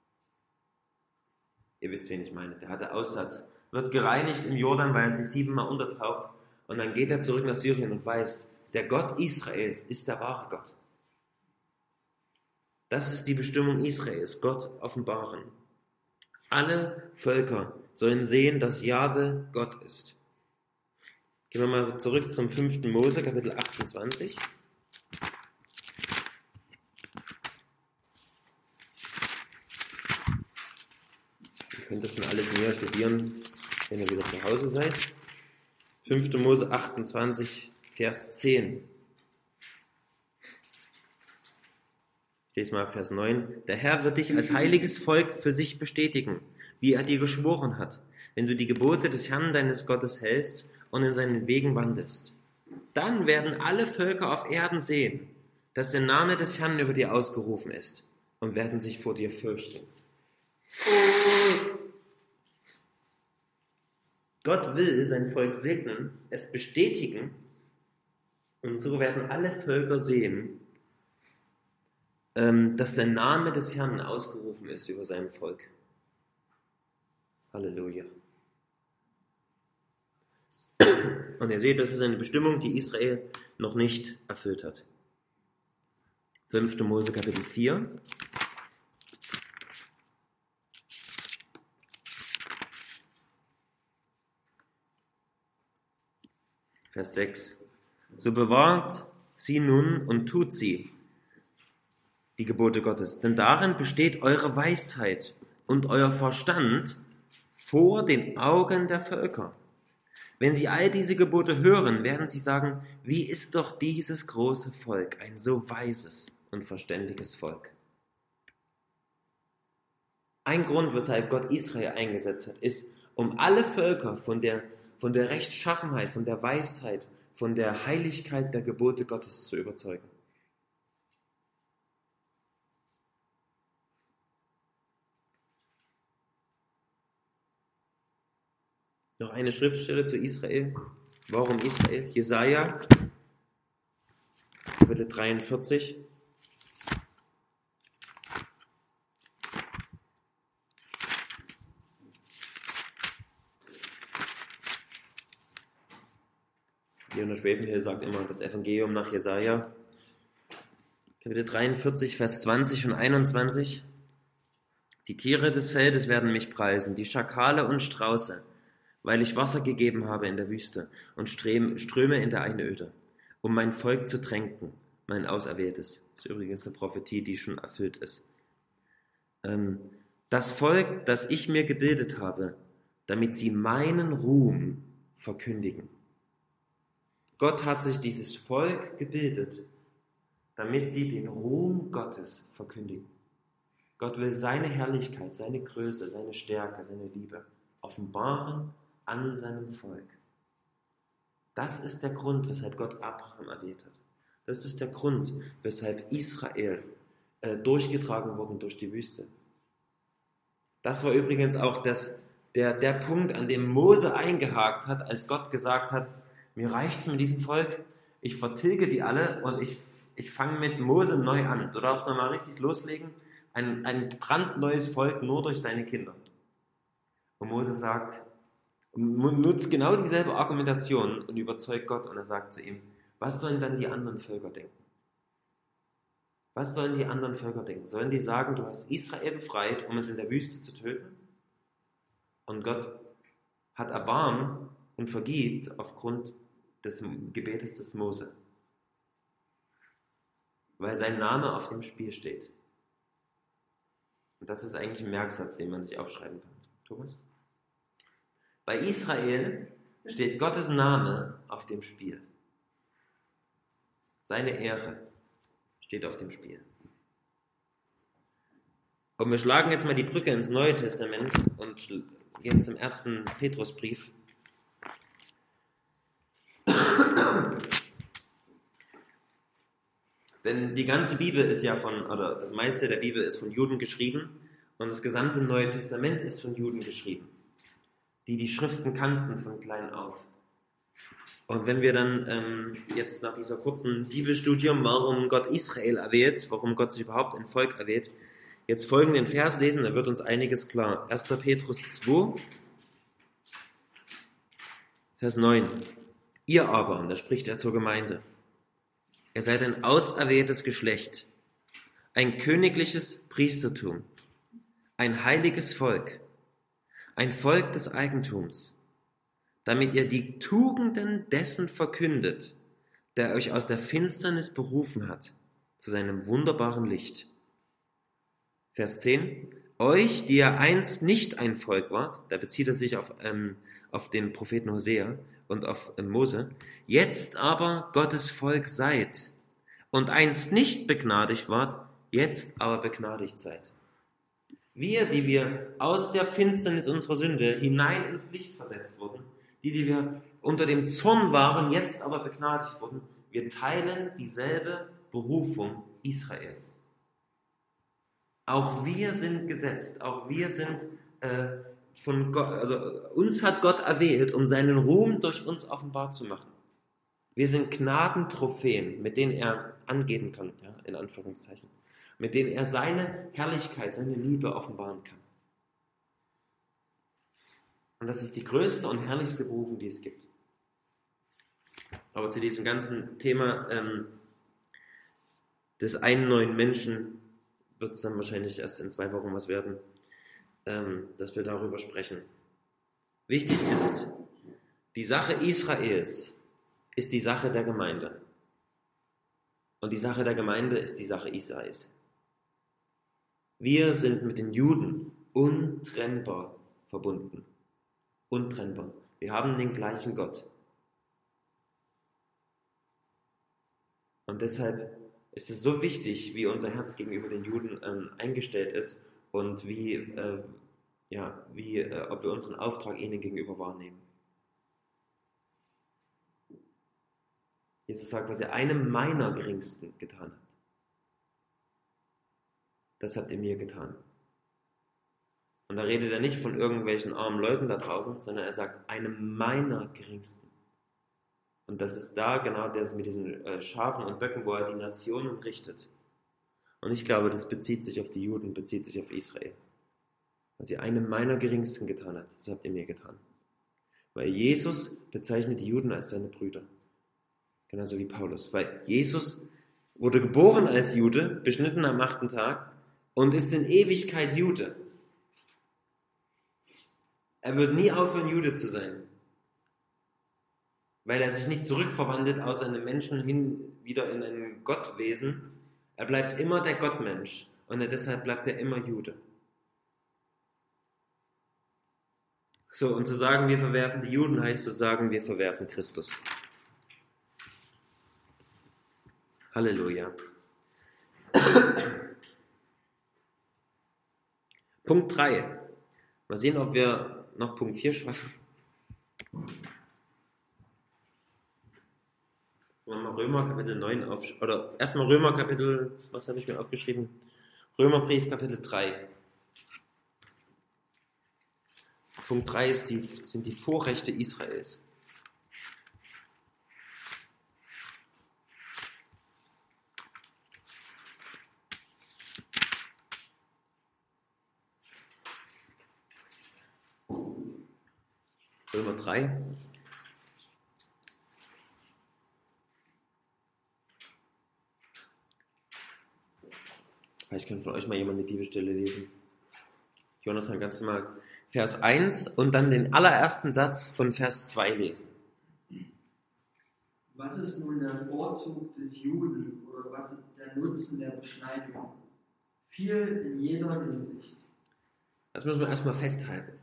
[SPEAKER 1] Ihr wisst, wen ich meine. Der hatte Aussatz. Wird gereinigt im Jordan, weil er sich siebenmal untertaucht. Und dann geht er zurück nach Syrien und weiß, der Gott Israels ist der wahre Gott. Das ist die Bestimmung Israels, Gott offenbaren. Alle Völker sollen sehen, dass Jahwe Gott ist. Gehen wir mal zurück zum fünften Mose, Kapitel achtundzwanzig. Ihr könnt das dann alles näher studieren, wenn ihr wieder zu Hause seid. fünfter Mose achtundzwanzig, Vers zehn. Ich lese mal Vers neun. Der Herr wird dich als heiliges Volk für sich bestätigen, wie er dir geschworen hat, wenn du die Gebote des Herrn deines Gottes hältst und in seinen Wegen wandelst. Dann werden alle Völker auf Erden sehen, dass der Name des Herrn über dir ausgerufen ist, und werden sich vor dir fürchten. Gott will sein Volk segnen, es bestätigen, und so werden alle Völker sehen, dass der Name des Herrn ausgerufen ist über seinem Volk. Halleluja. Und ihr seht, das ist eine Bestimmung, die Israel noch nicht erfüllt hat. fünfter Mose Kapitel vier. Vers sechs. So bewahrt sie nun und tut sie, die Gebote Gottes, denn darin besteht eure Weisheit und euer Verstand vor den Augen der Völker. Wenn sie all diese Gebote hören, werden sie sagen, wie ist doch dieses große Volk, ein so weises und verständiges Volk. Ein Grund, weshalb Gott Israel eingesetzt hat, ist, um alle Völker von der, von der Rechtschaffenheit, von der Weisheit, von der Heiligkeit der Gebote Gottes zu überzeugen. Noch eine Schriftstelle zu Israel. Warum Israel? Jesaja, Kapitel dreiundvierzig. Jonas Schwevenhill sagt immer das Evangelium nach Jesaja. Kapitel dreiundvierzig, Vers zwanzig und einundzwanzig. Die Tiere des Feldes werden mich preisen, die Schakale und Strauße, weil ich Wasser gegeben habe in der Wüste und Ströme in der Einöde, um mein Volk zu tränken, mein Auserwähltes. Das ist übrigens eine Prophetie, die schon erfüllt ist. Das Volk, das ich mir gebildet habe, damit sie meinen Ruhm verkündigen. Gott hat sich dieses Volk gebildet, damit sie den Ruhm Gottes verkündigen. Gott will seine Herrlichkeit, seine Größe, seine Stärke, seine Liebe offenbaren an seinem Volk. Das ist der Grund, weshalb Gott Abraham erwählt hat. Das ist der Grund, weshalb Israel äh, durchgetragen wurde durch die Wüste. Das war übrigens auch das, der, der Punkt, an dem Mose eingehakt hat, als Gott gesagt hat, mir reicht's mit diesem Volk, ich vertilge die alle und ich, ich fange mit Mose neu an. Du darfst nochmal richtig loslegen, ein, ein brandneues Volk nur durch deine Kinder. Und Mose sagt, nutzt genau dieselbe Argumentation und überzeugt Gott, und er sagt zu ihm, was sollen dann die anderen Völker denken? Was sollen die anderen Völker denken? Sollen die sagen, du hast Israel befreit, um es in der Wüste zu töten? Und Gott hat Erbarmen und vergibt aufgrund des Gebetes des Mose, weil sein Name auf dem Spiel steht. Und das ist eigentlich ein Merksatz, den man sich aufschreiben kann. Thomas? Bei Israel steht Gottes Name auf dem Spiel. Seine Ehre steht auf dem Spiel. Und wir schlagen jetzt mal die Brücke ins Neue Testament und gehen zum ersten Petrusbrief. Denn die ganze Bibel ist ja von, oder das meiste der Bibel ist von Juden geschrieben und das gesamte Neue Testament ist von Juden geschrieben, die die Schriften kannten von klein auf. Und wenn wir dann ähm, jetzt nach dieser kurzen Bibelstudium, warum Gott Israel erwählt, warum Gott sich überhaupt ein Volk erwählt, jetzt folgenden Vers lesen, dann wird uns einiges klar. erster Petrus zwei, Vers neun. Ihr aber, und da spricht er zur Gemeinde, ihr seid ein auserwähltes Geschlecht, ein königliches Priestertum, ein heiliges Volk, ein Volk des Eigentums, damit ihr die Tugenden dessen verkündet, der euch aus der Finsternis berufen hat, zu seinem wunderbaren Licht. Vers zehn. Euch, die ihr einst nicht ein Volk wart, da bezieht er sich auf, ähm, auf den Propheten Hosea und auf ähm, Mose, jetzt aber Gottes Volk seid und einst nicht begnadigt wart, jetzt aber begnadigt seid. Wir, die wir aus der Finsternis unserer Sünde hinein ins Licht versetzt wurden, die, die wir unter dem Zorn waren, jetzt aber begnadigt wurden, wir teilen dieselbe Berufung Israels. Auch wir sind gesetzt, auch wir sind äh, von Gott, also uns hat Gott erwählt, um seinen Ruhm durch uns offenbar zu machen. Wir sind Gnadentrophäen, mit denen er angeben kann, ja, in Anführungszeichen, mit denen er seine Herrlichkeit, seine Liebe offenbaren kann. Und das ist die größte und herrlichste Berufung, die es gibt. Aber zu diesem ganzen Thema ähm, des einen neuen Menschen wird es dann wahrscheinlich erst in zwei Wochen was werden, ähm, dass wir darüber sprechen. Wichtig ist, die Sache Israels ist die Sache der Gemeinde. Und die Sache der Gemeinde ist die Sache Israels. Wir sind mit den Juden untrennbar verbunden. Untrennbar. Wir haben den gleichen Gott. Und deshalb ist es so wichtig, wie unser Herz gegenüber den Juden ähm, eingestellt ist und wie, äh, ja, wie äh, ob wir unseren Auftrag ihnen gegenüber wahrnehmen. Jesus sagt, was er einem meiner Geringsten getan hat. Das habt ihr mir getan. Und da redet er nicht von irgendwelchen armen Leuten da draußen, sondern er sagt, einem meiner Geringsten. Und das ist da genau das mit diesen äh, Schafen und Böcken, wo er die Nationen richtet. Und ich glaube, das bezieht sich auf die Juden, bezieht sich auf Israel. Was ihr einem meiner Geringsten getan hat, das habt ihr mir getan. Weil Jesus bezeichnet die Juden als seine Brüder. Genauso wie Paulus. Weil Jesus wurde geboren als Jude, beschnitten am achten Tag und ist in Ewigkeit Jude. Er wird nie aufhören, Jude zu sein. Weil er sich nicht zurückverwandelt aus einem Menschen hin wieder in ein Gottwesen. Er bleibt immer der Gottmensch und deshalb bleibt er immer Jude. So, und zu sagen, wir verwerfen die Juden, heißt zu sagen, wir verwerfen Christus. Halleluja. Punkt drei. Mal sehen, ob wir noch Punkt vier schaffen. Mal Römer Kapitel neun auf, oder erstmal Römer Kapitel, was habe ich mir aufgeschrieben? Römerbrief Kapitel drei. Punkt drei ist die, sind die Vorrechte Israels. Römer drei. Vielleicht kann von euch mal jemand die Bibelstelle lesen. Jonathan, kannst du mal Vers eins und dann den allerersten Satz von Vers zwei lesen?
[SPEAKER 2] Was ist nun der Vorzug des Juden oder was ist der Nutzen der Beschneidung? Viel in jeder Hinsicht.
[SPEAKER 1] Das müssen wir erstmal festhalten.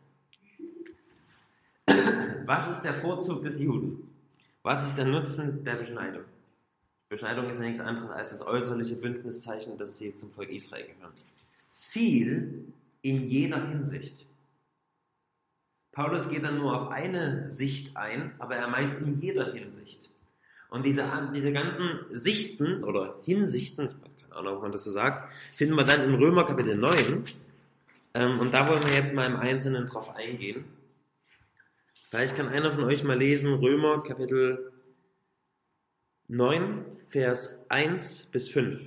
[SPEAKER 1] Was ist der Vorzug des Juden? Was ist der Nutzen der Beschneidung? Beschneidung ist ja nichts anderes als das äußerliche Bündniszeichen, dass sie zum Volk Israel gehören. Viel in jeder Hinsicht. Paulus geht dann nur auf eine Sicht ein, aber er meint in jeder Hinsicht. Und diese, diese ganzen Sichten oder Hinsichten, ich weiß keine Ahnung, ob man das so sagt, finden wir dann im Römer Kapitel neun. Ähm, und da wollen wir jetzt mal im Einzelnen drauf eingehen. Vielleicht kann einer von euch mal lesen, Römer Kapitel neun, Vers eins bis fünf.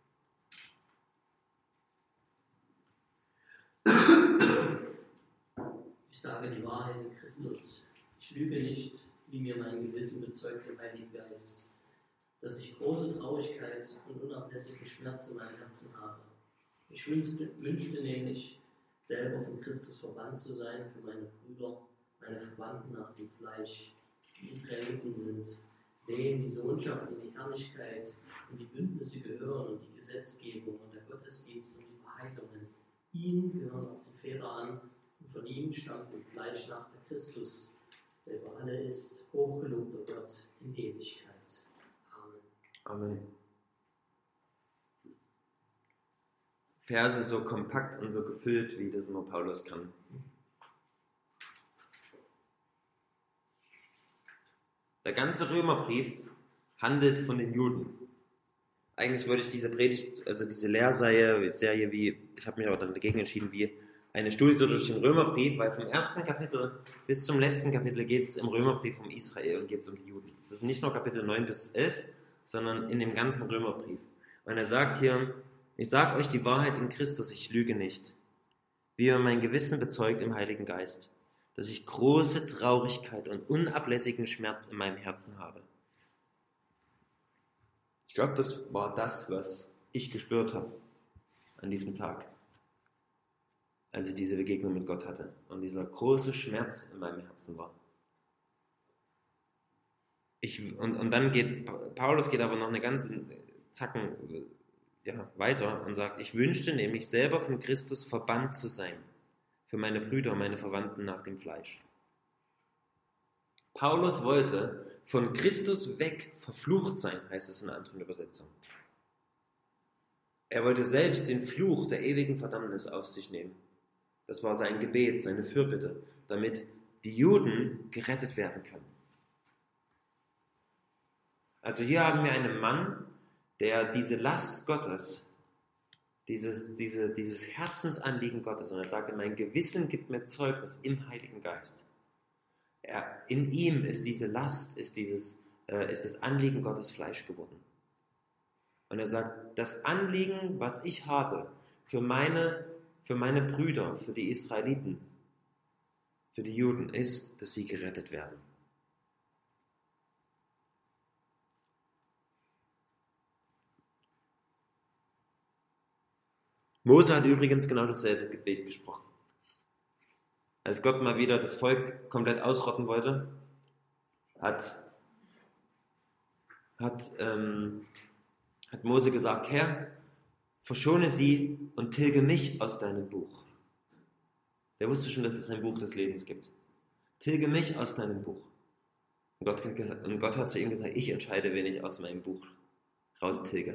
[SPEAKER 3] Ich sage die Wahrheit in Christus. Ich lüge nicht, wie mir mein Gewissen bezeugt im Heiligen Geist, dass ich große Traurigkeit und unablässige Schmerzen in meinem Herzen habe. Ich wünschte, wünschte nämlich, selber von Christus verbannt zu sein für meine Brüder, meine Verwandten nach dem Fleisch, die Israeliten sind, denen die Sohnschaft in die Herrlichkeit und die Bündnisse gehören und die Gesetzgebung und der Gottesdienst und die Verheißungen. Ihnen gehören auch die Väter an und von ihnen stammt im Fleisch nach der Christus, der über alle ist, hochgelobter Gott in Ewigkeit. Amen.
[SPEAKER 1] Amen. Verse so kompakt und so gefüllt, wie das nur Paulus kann. Der ganze Römerbrief handelt von den Juden. Eigentlich wollte ich diese Predigt, also diese Lehrserie, Serie wie, ich habe mich aber dann dagegen entschieden, wie eine Studie durch den Römerbrief, weil vom ersten Kapitel bis zum letzten Kapitel geht es im Römerbrief um Israel und geht es um die Juden. Das ist nicht nur Kapitel neun bis elf, sondern in dem ganzen Römerbrief. Und er sagt hier, ich sage euch die Wahrheit in Christus, ich lüge nicht, wie mir mein Gewissen bezeugt im Heiligen Geist, dass ich große Traurigkeit und unablässigen Schmerz in meinem Herzen habe. Ich glaube, das war das, was ich gespürt habe an diesem Tag, als ich diese Begegnung mit Gott hatte und dieser große Schmerz in meinem Herzen war. Ich, und, und dann geht, Paulus geht aber noch eine ganze Zacken ja, weiter und sagt, ich wünschte nämlich selber von Christus verbannt zu sein, für meine Brüder und meine Verwandten nach dem Fleisch. Paulus wollte von Christus weg verflucht sein, heißt es in einer anderen Übersetzung. Er wollte selbst den Fluch der ewigen Verdammnis auf sich nehmen. Das war sein Gebet, seine Fürbitte, damit die Juden gerettet werden können. Also hier haben wir einen Mann, der diese Last Gottes, dieses, diese, dieses Herzensanliegen Gottes, und er sagte, mein Gewissen gibt mir Zeugnis im Heiligen Geist. Er, in ihm ist diese Last, ist, dieses, äh, ist das Anliegen Gottes Fleisch geworden. Und er sagt, das Anliegen, was ich habe für meine, für meine Brüder, für die Israeliten, für die Juden, ist, dass sie gerettet werden. Mose hat übrigens genau dasselbe Gebet gesprochen. Als Gott mal wieder das Volk komplett ausrotten wollte, hat, hat, ähm, hat Mose gesagt, Herr, verschone sie und tilge mich aus deinem Buch. Der wusste schon, dass es ein Buch des Lebens gibt. Tilge mich aus deinem Buch. Und Gott hat, gesagt, und Gott hat zu ihm gesagt, ich entscheide, wen ich aus meinem Buch raustilge.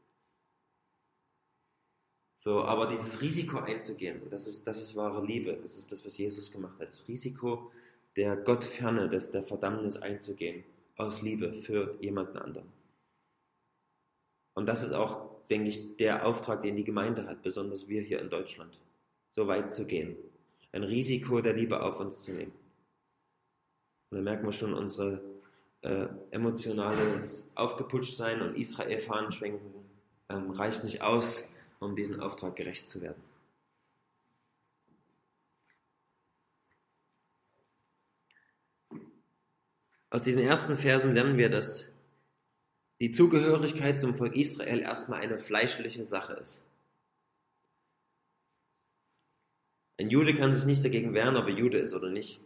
[SPEAKER 1] So, aber dieses Risiko einzugehen, das ist, das ist wahre Liebe, das ist das, was Jesus gemacht hat. Das Risiko der Gottferne, das der Verdammnis einzugehen, aus Liebe für jemanden anderen. Und das ist auch, denke ich, der Auftrag, den die Gemeinde hat, besonders wir hier in Deutschland, so weit zu gehen, ein Risiko der Liebe auf uns zu nehmen. Und da merken wir schon unsere äh, emotionales Aufgeputschtsein und Israel-Fahnen schwenken ähm, reicht nicht aus, um diesen Auftrag gerecht zu werden. Aus diesen ersten Versen lernen wir, dass die Zugehörigkeit zum Volk Israel erstmal eine fleischliche Sache ist. Ein Jude kann sich nicht dagegen wehren, ob er Jude ist oder nicht.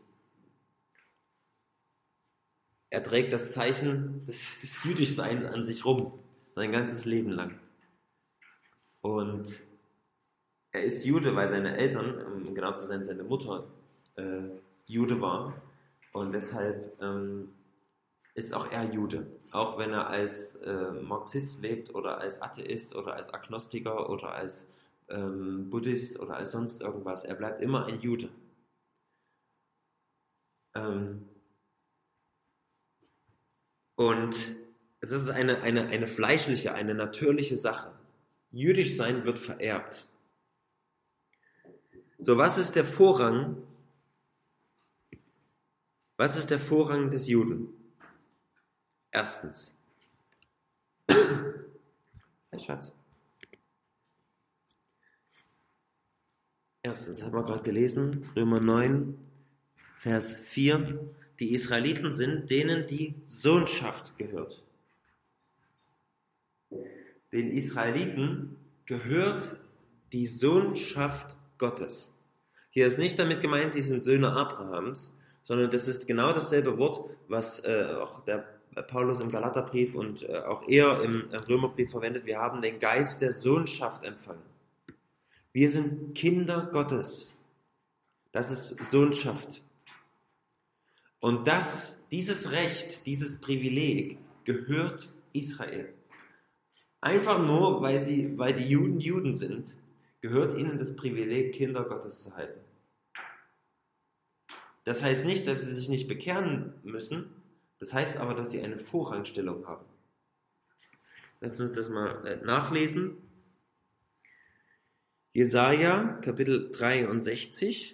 [SPEAKER 1] Er trägt das Zeichen des, des Jüdischseins an sich rum, sein ganzes Leben lang. Und er ist Jude, weil seine Eltern, um genau zu sein, seine Mutter äh, Jude war. Und deshalb ähm, ist auch er Jude. Auch wenn er als äh, Marxist lebt oder als Atheist oder als Agnostiker oder als ähm, Buddhist oder als sonst irgendwas. Er bleibt immer ein Jude. Ähm, und es ist eine, eine, eine fleischliche, eine natürliche Sache. Jüdisch sein wird vererbt. So, was ist der Vorrang? Was ist der Vorrang des Juden? Erstens. Hey Schatz. Erstens, haben wir gerade gelesen, Römer neun, Vers vier. Die Israeliten sind, denen die Sohnschaft gehört. Den Israeliten gehört die Sohnschaft Gottes. Hier ist nicht damit gemeint, sie sind Söhne Abrahams, sondern das ist genau dasselbe Wort, was äh, auch der Paulus im Galaterbrief und äh, auch er im Römerbrief verwendet. Wir haben den Geist der Sohnschaft empfangen. Wir sind Kinder Gottes. Das ist Sohnschaft. Und das, dieses Recht, dieses Privileg gehört Israel. Einfach nur, weil, sie, weil die Juden Juden sind, gehört ihnen das Privileg, Kinder Gottes zu heißen. Das heißt nicht, dass sie sich nicht bekehren müssen, das heißt aber, dass sie eine Vorrangstellung haben. Lasst uns das mal nachlesen. Jesaja, Kapitel dreiundsechzig.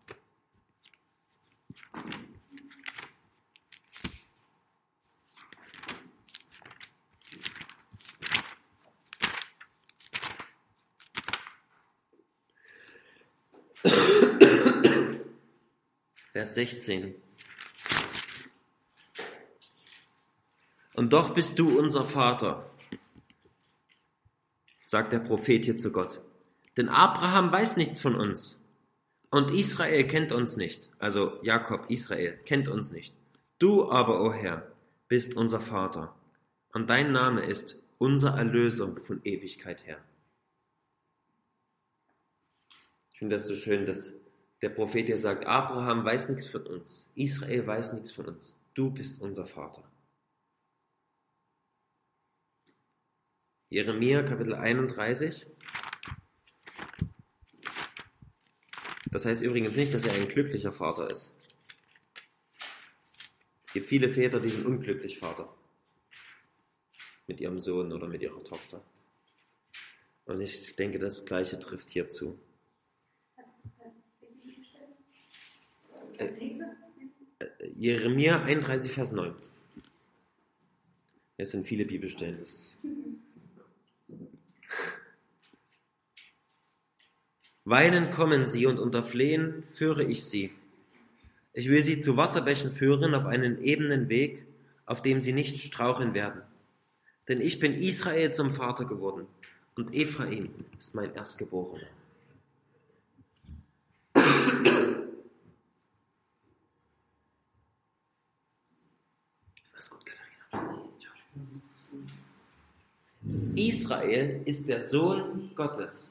[SPEAKER 1] Vers sechzehn. Und doch bist du unser Vater, sagt der Prophet hier zu Gott. Denn Abraham weiß nichts von uns und Israel kennt uns nicht. Also Jakob, Israel, kennt uns nicht. Du aber, o Herr, bist unser Vater und dein Name ist unser Erlöser von Ewigkeit her. Ich finde das so schön, dass der Prophet hier sagt, Abraham weiß nichts von uns, Israel weiß nichts von uns, du bist unser Vater. Jeremia, Kapitel einunddreißig. Das heißt übrigens nicht, dass er ein glücklicher Vater ist. Es gibt viele Väter, die sind unglücklich Vater. Mit ihrem Sohn oder mit ihrer Tochter. Und ich denke, das Gleiche trifft hier zu.
[SPEAKER 4] Als nächstes?
[SPEAKER 1] Jeremia einunddreißig, Vers neun. Es sind viele Bibelstellen. Weinend kommen sie und unter Flehen führe ich sie. Ich will sie zu Wasserbächen führen auf einen ebenen Weg, auf dem sie nicht straucheln werden. Denn ich bin Israel zum Vater geworden und Ephraim ist mein Erstgeborener. Alles gut, Katharina. Israel ist der Sohn Gottes.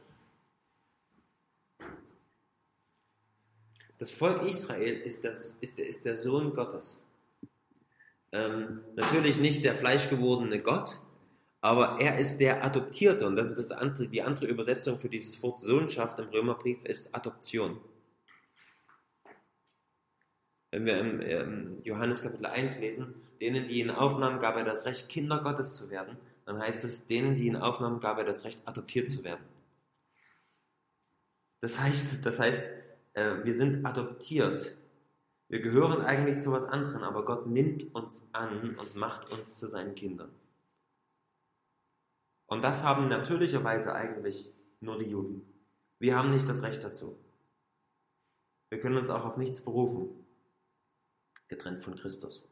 [SPEAKER 1] Das Volk Israel ist, das, ist, der, ist der Sohn Gottes. Ähm, natürlich nicht der fleischgewordene Gott, aber er ist der Adoptierte. Und das ist das andere, die andere Übersetzung für dieses Wort Sohnschaft im Römerbrief ist Adoption. Wenn wir im, im Johannes Kapitel eins lesen, denen, die ihn aufnahmen, gab er das Recht, Kinder Gottes zu werden. Dann heißt es, denen, die ihn aufnahmen, gab er das Recht, adoptiert zu werden. Das heißt, das heißt, wir sind adoptiert. Wir gehören eigentlich zu was anderem, aber Gott nimmt uns an und macht uns zu seinen Kindern. Und das haben natürlicherweise eigentlich nur die Juden. Wir haben nicht das Recht dazu. Wir können uns auch auf nichts berufen, getrennt von Christus.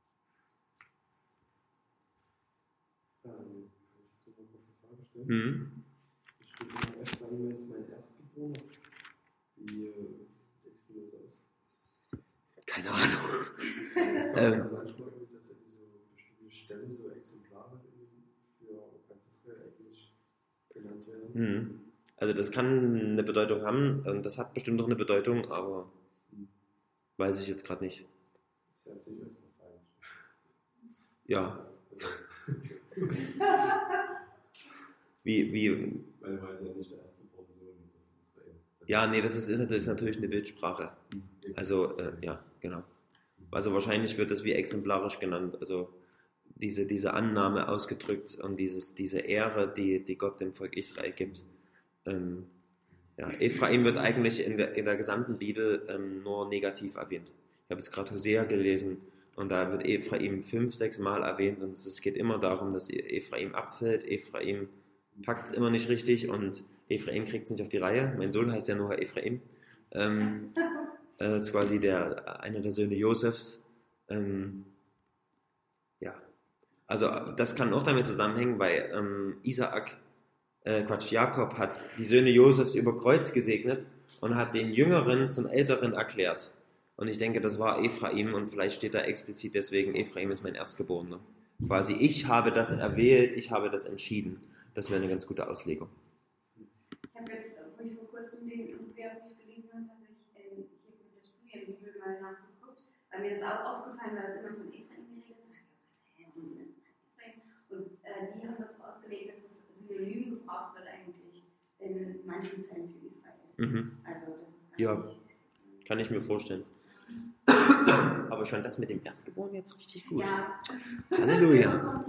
[SPEAKER 5] Ähm, kann ich so eine kurze Frage stellen?
[SPEAKER 1] Hm?
[SPEAKER 5] Ich stehe in Ephraim ist mein Erstgeborener. Wie äh, legst du das aus?
[SPEAKER 1] Keine Ahnung.
[SPEAKER 5] Es kommt
[SPEAKER 1] Ähm.
[SPEAKER 5] ja manchmal irgendwie, dass irgendwie so bestimmte Stellen, so Exemplare für ganz Israel eigentlich genannt werden.
[SPEAKER 1] Hm. Also das kann eine Bedeutung haben und das hat bestimmt auch eine Bedeutung, aber weiß ich jetzt gerade nicht.
[SPEAKER 5] Das hört sich erstmal falsch.
[SPEAKER 1] Ja. Wie, wie,
[SPEAKER 5] Weil weil es ja nicht der erste Provision ist in Israel.
[SPEAKER 1] ja, nee, das ist, ist, ist natürlich eine Bildsprache. Also, äh, ja, genau. Also wahrscheinlich wird das wie exemplarisch genannt, also diese, diese Annahme ausgedrückt und dieses, diese Ehre, die, die Gott dem Volk Israel gibt. Ähm, ja, Ephraim wird eigentlich in der, in der gesamten Bibel ähm, nur negativ erwähnt. Ich habe jetzt gerade Hosea gelesen und da wird Ephraim fünf, sechs Mal erwähnt und es geht immer darum, dass Ephraim abfällt, Ephraim packt es immer nicht richtig und Ephraim kriegt es nicht auf die Reihe. Mein Sohn heißt ja nur Ephraim. Ähm, äh, ist quasi der, einer der Söhne Josefs. Ähm, ja, also das kann auch damit zusammenhängen, weil ähm, Isaak, äh, Quatsch, Jakob hat die Söhne Josefs über Kreuz gesegnet und hat den Jüngeren zum Älteren erklärt. Und ich denke, das war Ephraim und vielleicht steht da explizit deswegen, Ephraim ist mein Erstgeborener. Quasi, ich habe das erwählt, ich habe das entschieden. Das wäre eine ganz gute Auslegung.
[SPEAKER 4] Ich habe jetzt, wo ich vor kurzem den Hosea-Brief gelesen habe, tatsächlich, ich habe mit der Studienbibel mal nachgeguckt, weil mir das auch aufgefallen war, dass immer von Ephraim die Rede ist. Und äh, die haben das so ausgelegt, dass das Synonym gebraucht wird eigentlich in manchen Fällen für Israel.
[SPEAKER 1] Mhm.
[SPEAKER 4] Also das ist
[SPEAKER 1] Ja,
[SPEAKER 4] eigentlich,
[SPEAKER 1] kann ich mir vorstellen. Aber ich fand das mit dem Erstgeborenen jetzt richtig gut.
[SPEAKER 4] ja,
[SPEAKER 1] Halleluja.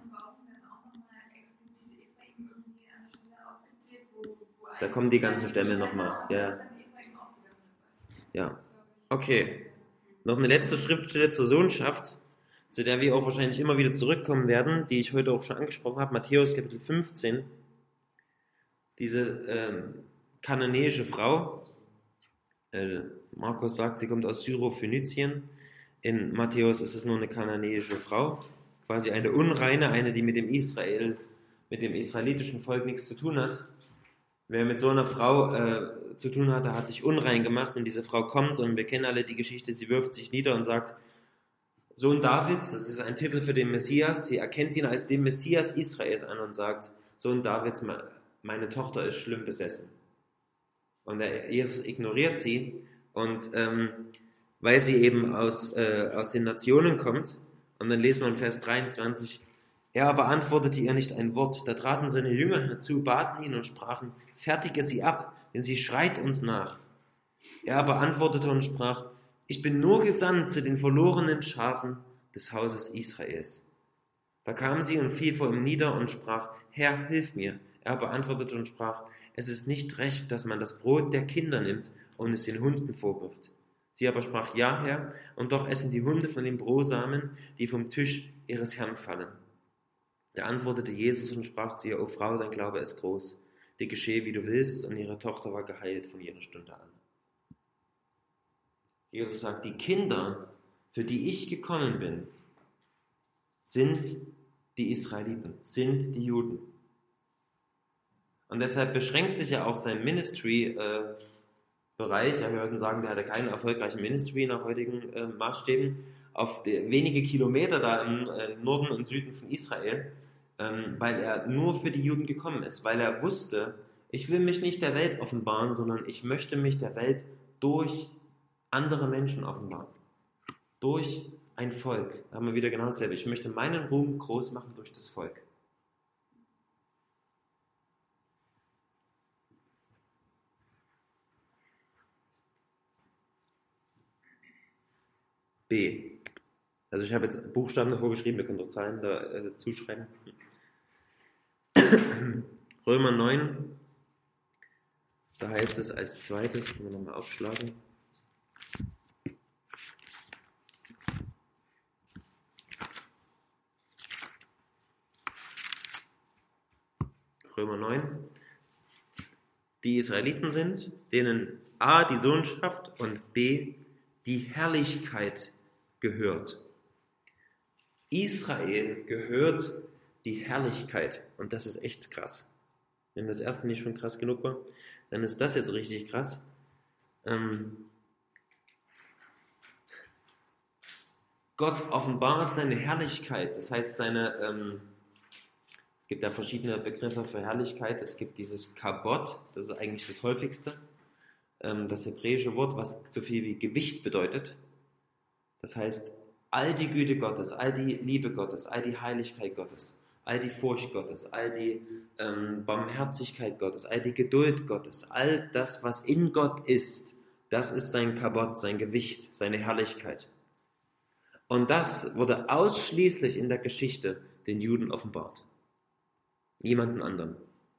[SPEAKER 1] Da kommen die ganzen Stämme nochmal. Ja. Ja. Okay. Noch eine letzte Schriftstelle zur Sohnschaft, zu der wir auch wahrscheinlich immer wieder zurückkommen werden, die ich heute auch schon angesprochen habe. Matthäus Kapitel fünfzehn. Diese ähm, kananäische Frau, äh, Markus sagt, sie kommt aus Syrophönizien. In Matthäus ist es nur eine kananäische Frau, quasi eine Unreine, eine, die mit dem Israel, mit dem israelitischen Volk nichts zu tun hat. Wer mit so einer Frau äh, zu tun hatte, hat sich unrein gemacht und diese Frau kommt und wir kennen alle die Geschichte, sie wirft sich nieder und sagt, Sohn Davids, das ist ein Titel für den Messias, sie erkennt ihn als den Messias Israels an und sagt, Sohn Davids, meine Tochter ist schlimm besessen. Und der Jesus ignoriert sie und ähm, weil sie eben aus, äh, aus den Nationen kommt, und dann lesen wir in Vers dreiundzwanzig, er aber antwortete ihr nicht ein Wort. Da traten seine Jünger herzu, baten ihn und sprachen, fertige sie ab, denn sie schreit uns nach. Er aber antwortete und sprach, ich bin nur gesandt zu den verlorenen Schafen des Hauses Israels. Da kam sie und fiel vor ihm nieder und sprach, Herr, hilf mir. Er aber antwortete und sprach, es ist nicht recht, dass man das Brot der Kinder nimmt und es den Hunden vorwirft. Sie aber sprach, ja, Herr, und doch essen die Hunde von den Brosamen, die vom Tisch ihres Herrn fallen. Da antwortete Jesus und sprach zu ihr, O Frau, dein Glaube ist groß, dir geschehe, wie du willst, und ihre Tochter war geheilt von jener Stunde an. Jesus sagt, die Kinder, für die ich gekommen bin, sind die Israeliten, sind die Juden. Und deshalb beschränkt sich ja auch sein Ministry-Bereich, äh, wir würden sagen, der hatte keinen erfolgreichen Ministry nach heutigen äh, Maßstäben, auf die, wenige Kilometer da im äh, Norden und Süden von Israel, ähm, weil er nur für die Juden gekommen ist, weil er wusste, ich will mich nicht der Welt offenbaren, sondern ich möchte mich der Welt durch andere Menschen offenbaren. Durch ein Volk. Da haben wir wieder genau dasselbe. Ich möchte meinen Ruhm groß machen durch das Volk. B. Also ich habe jetzt Buchstaben davor geschrieben, wir können doch Zahlen da äh, zuschreiben. Römer neun, da heißt es als zweites, können wir nochmal aufschlagen. Römer neun. Die Israeliten sind, denen A, die Sohnschaft und B, die Herrlichkeit gehört. Israel gehört die Herrlichkeit. Und das ist echt krass. Wenn das erste nicht schon krass genug war, dann ist das jetzt richtig krass. Ähm, Gott offenbart seine Herrlichkeit, das heißt seine, ähm, es gibt ja verschiedene Begriffe für Herrlichkeit, es gibt dieses Kabod, das ist eigentlich das häufigste, ähm, das hebräische Wort, was so viel wie Gewicht bedeutet, das heißt all die Güte Gottes, all die Liebe Gottes, all die Heiligkeit Gottes, all die Furcht Gottes, all die ähm, Barmherzigkeit Gottes, all die Geduld Gottes, all das, was in Gott ist, das ist sein Kabod, sein Gewicht, seine Herrlichkeit. Und das wurde ausschließlich in der Geschichte den Juden offenbart. Niemanden anderen.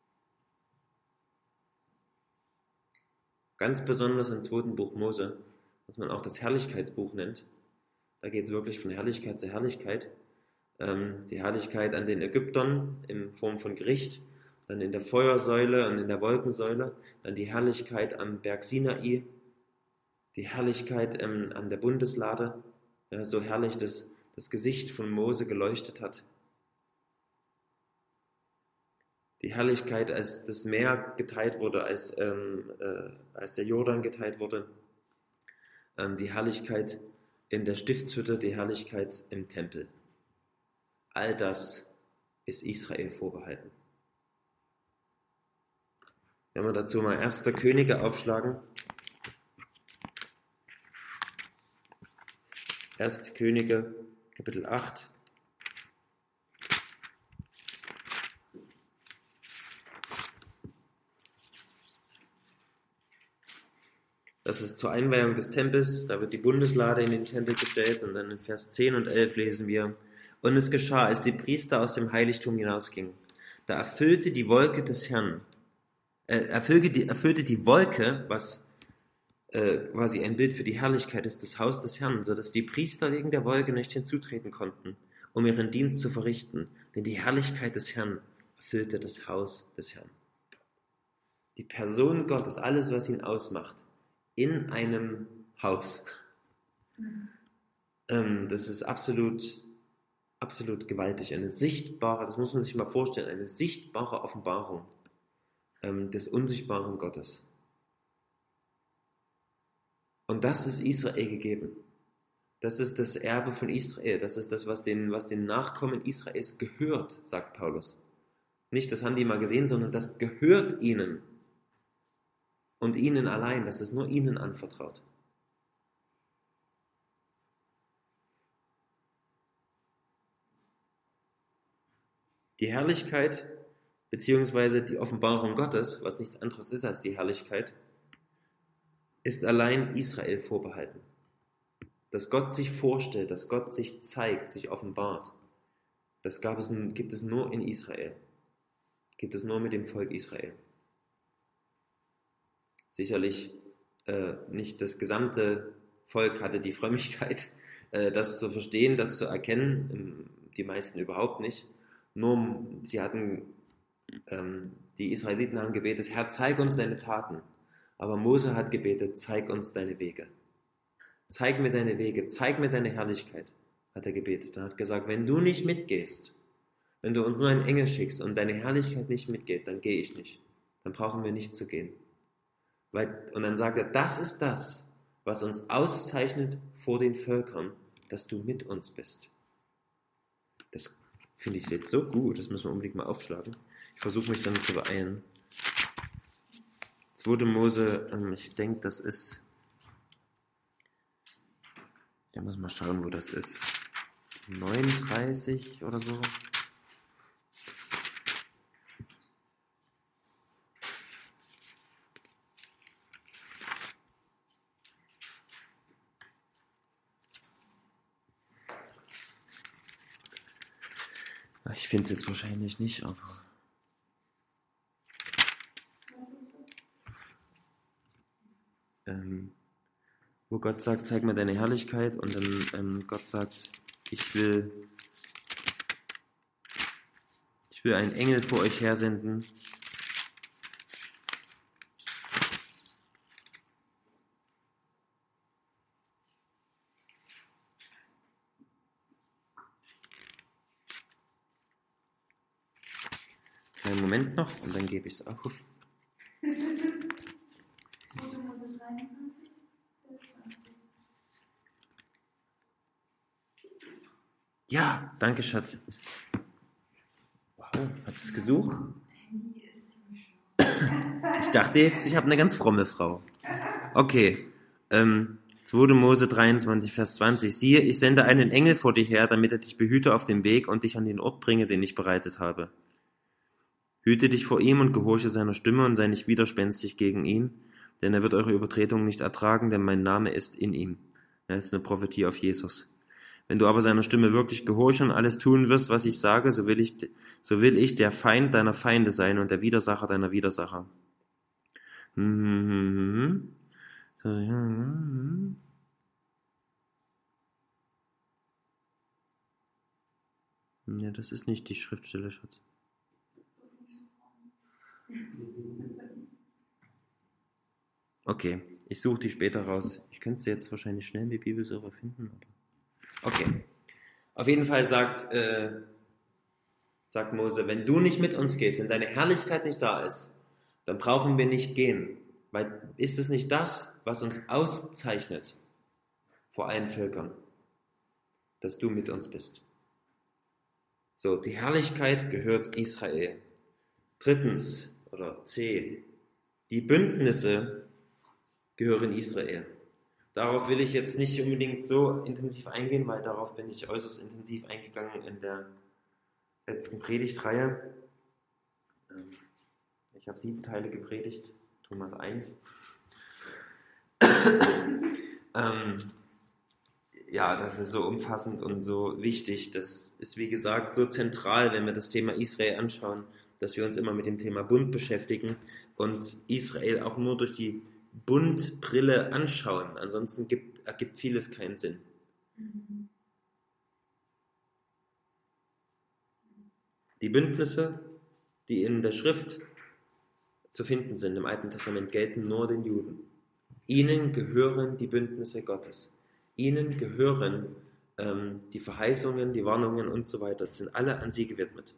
[SPEAKER 1] Ganz besonders im zweiten Buch Mose, was man auch das Herrlichkeitsbuch nennt. Da geht es wirklich von Herrlichkeit zu Herrlichkeit. Ähm, die Herrlichkeit an den Ägyptern in Form von Gericht, dann in der Feuersäule und in der Wolkensäule, dann die Herrlichkeit am Berg Sinai, die Herrlichkeit ähm, an der Bundeslade, ja, so herrlich, dass das Gesicht von Mose geleuchtet hat. Die Herrlichkeit, als das Meer geteilt wurde, als, ähm, äh, als der Jordan geteilt wurde, ähm, die Herrlichkeit in der Stiftshütte, die Herrlichkeit im Tempel. All das ist Israel vorbehalten. Wenn wir dazu mal erster Könige aufschlagen. erster Könige, Kapitel acht. Das ist zur Einweihung des Tempels, da wird die Bundeslade in den Tempel gestellt und dann in Vers zehn und elf lesen wir: Und es geschah, als die Priester aus dem Heiligtum hinausgingen, da erfüllte die Wolke des Herrn, äh, erfüllte, die, erfüllte die Wolke, was äh, quasi ein Bild für die Herrlichkeit ist, das Haus des Herrn, so dass die Priester wegen der Wolke nicht hinzutreten konnten, um ihren Dienst zu verrichten, denn die Herrlichkeit des Herrn erfüllte das Haus des Herrn. Die Person Gottes, alles, was ihn ausmacht, in einem Haus. Ähm, das ist absolut, absolut gewaltig. Eine sichtbare, das muss man sich mal vorstellen, eine sichtbare Offenbarung ähm, des unsichtbaren Gottes. Und das ist Israel gegeben. Das ist das Erbe von Israel. Das ist das, was den, was den Nachkommen Israels gehört, sagt Paulus. Nicht, das haben die mal gesehen, sondern das gehört ihnen. Und ihnen allein, das ist nur ihnen anvertraut. Die Herrlichkeit, beziehungsweise die Offenbarung Gottes, was nichts anderes ist als die Herrlichkeit, ist allein Israel vorbehalten. Dass Gott sich vorstellt, dass Gott sich zeigt, sich offenbart, das gab es, gibt es nur in Israel. Gibt es nur mit dem Volk Israel. Sicherlich äh, nicht das gesamte Volk hatte die Frömmigkeit, äh, das zu verstehen, das zu erkennen, die meisten überhaupt nicht. Nur sie hatten, ähm, die Israeliten haben gebetet: Herr, zeig uns deine Taten. Aber Mose hat gebetet: zeig uns deine Wege. Zeig mir deine Wege, zeig mir deine Herrlichkeit, hat er gebetet. Er hat gesagt, wenn du nicht mitgehst, wenn du uns nur einen Engel schickst und deine Herrlichkeit nicht mitgeht, dann gehe ich nicht. Dann brauchen wir nicht zu gehen. Weil, und dann sagt er, das ist das, was uns auszeichnet vor den Völkern, dass du mit uns bist. Das finde ich jetzt so gut, das müssen wir unbedingt mal aufschlagen. Ich versuche mich dann zu beeilen. zweiter Mose, ich denke, das ist, ich muss mal schauen, wo das ist, neununddreißig oder so. Ich finde es jetzt wahrscheinlich nicht, aber... Ähm, wo Gott sagt, zeig mir deine Herrlichkeit, und dann ähm, Gott sagt, ich will, ich will einen Engel vor euch hersenden. Einen Moment noch und dann gebe ich es auf.
[SPEAKER 4] zweiter Mose dreiundzwanzig.
[SPEAKER 1] Ja, danke, Schatz. Wow, hast du es gesucht?
[SPEAKER 4] Handy ist ziemlich schlau.
[SPEAKER 1] Ich dachte jetzt, ich habe eine ganz fromme Frau. Okay, ähm, zweiter Mose dreiundzwanzig, Vers zwanzig. Siehe, ich sende einen Engel vor dir her, damit er dich behüte auf dem Weg und dich an den Ort bringe, den ich bereitet habe. Hüte dich vor ihm und gehorche seiner Stimme und sei nicht widerspenstig gegen ihn, denn er wird eure Übertretungen nicht ertragen, denn mein Name ist in ihm. Das ist eine Prophetie auf Jesus. Wenn du aber seiner Stimme wirklich gehorchen und alles tun wirst, was ich sage, so will ich, so will ich der Feind deiner Feinde sein und der Widersacher deiner Widersacher. Mhm. Ja, das ist nicht die Schriftstelle, Schatz. Okay, ich suche die später raus. Ich könnte sie jetzt wahrscheinlich schnell in die Bibelsuche finden. Aber okay. Auf jeden Fall sagt, äh, sagt Mose, wenn du nicht mit uns gehst, wenn deine Herrlichkeit nicht da ist, dann brauchen wir nicht gehen. Weil ist es nicht das, was uns auszeichnet vor allen Völkern, dass du mit uns bist? So, die Herrlichkeit gehört Israel. Drittens, oder C, die Bündnisse gehören Israel. Darauf will ich jetzt nicht unbedingt so intensiv eingehen, weil darauf bin ich äußerst intensiv eingegangen in der letzten Predigtreihe. Ich habe sieben Teile gepredigt, Thomas eins. ähm, ja, das ist so umfassend und so wichtig. Das ist, wie gesagt, so zentral, wenn wir das Thema Israel anschauen, dass wir uns immer mit dem Thema Bund beschäftigen und Israel auch nur durch die Bundbrille anschauen. Ansonsten gibt, ergibt vieles keinen Sinn. Die Bündnisse, die in der Schrift zu finden sind, im Alten Testament, gelten nur den Juden. Ihnen gehören die Bündnisse Gottes. Ihnen gehören ähm, die Verheißungen, die Warnungen und so weiter, sind alle an sie gewidmet.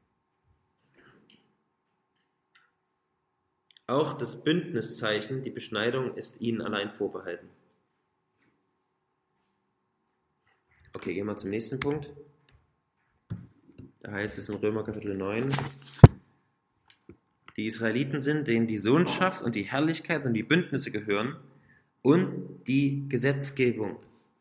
[SPEAKER 1] Auch das Bündniszeichen, die Beschneidung, ist ihnen allein vorbehalten. Okay, gehen wir zum nächsten Punkt. Da heißt es in Römer Kapitel neun, die Israeliten sind, denen die Sohnschaft und die Herrlichkeit und die Bündnisse gehören und die Gesetzgebung.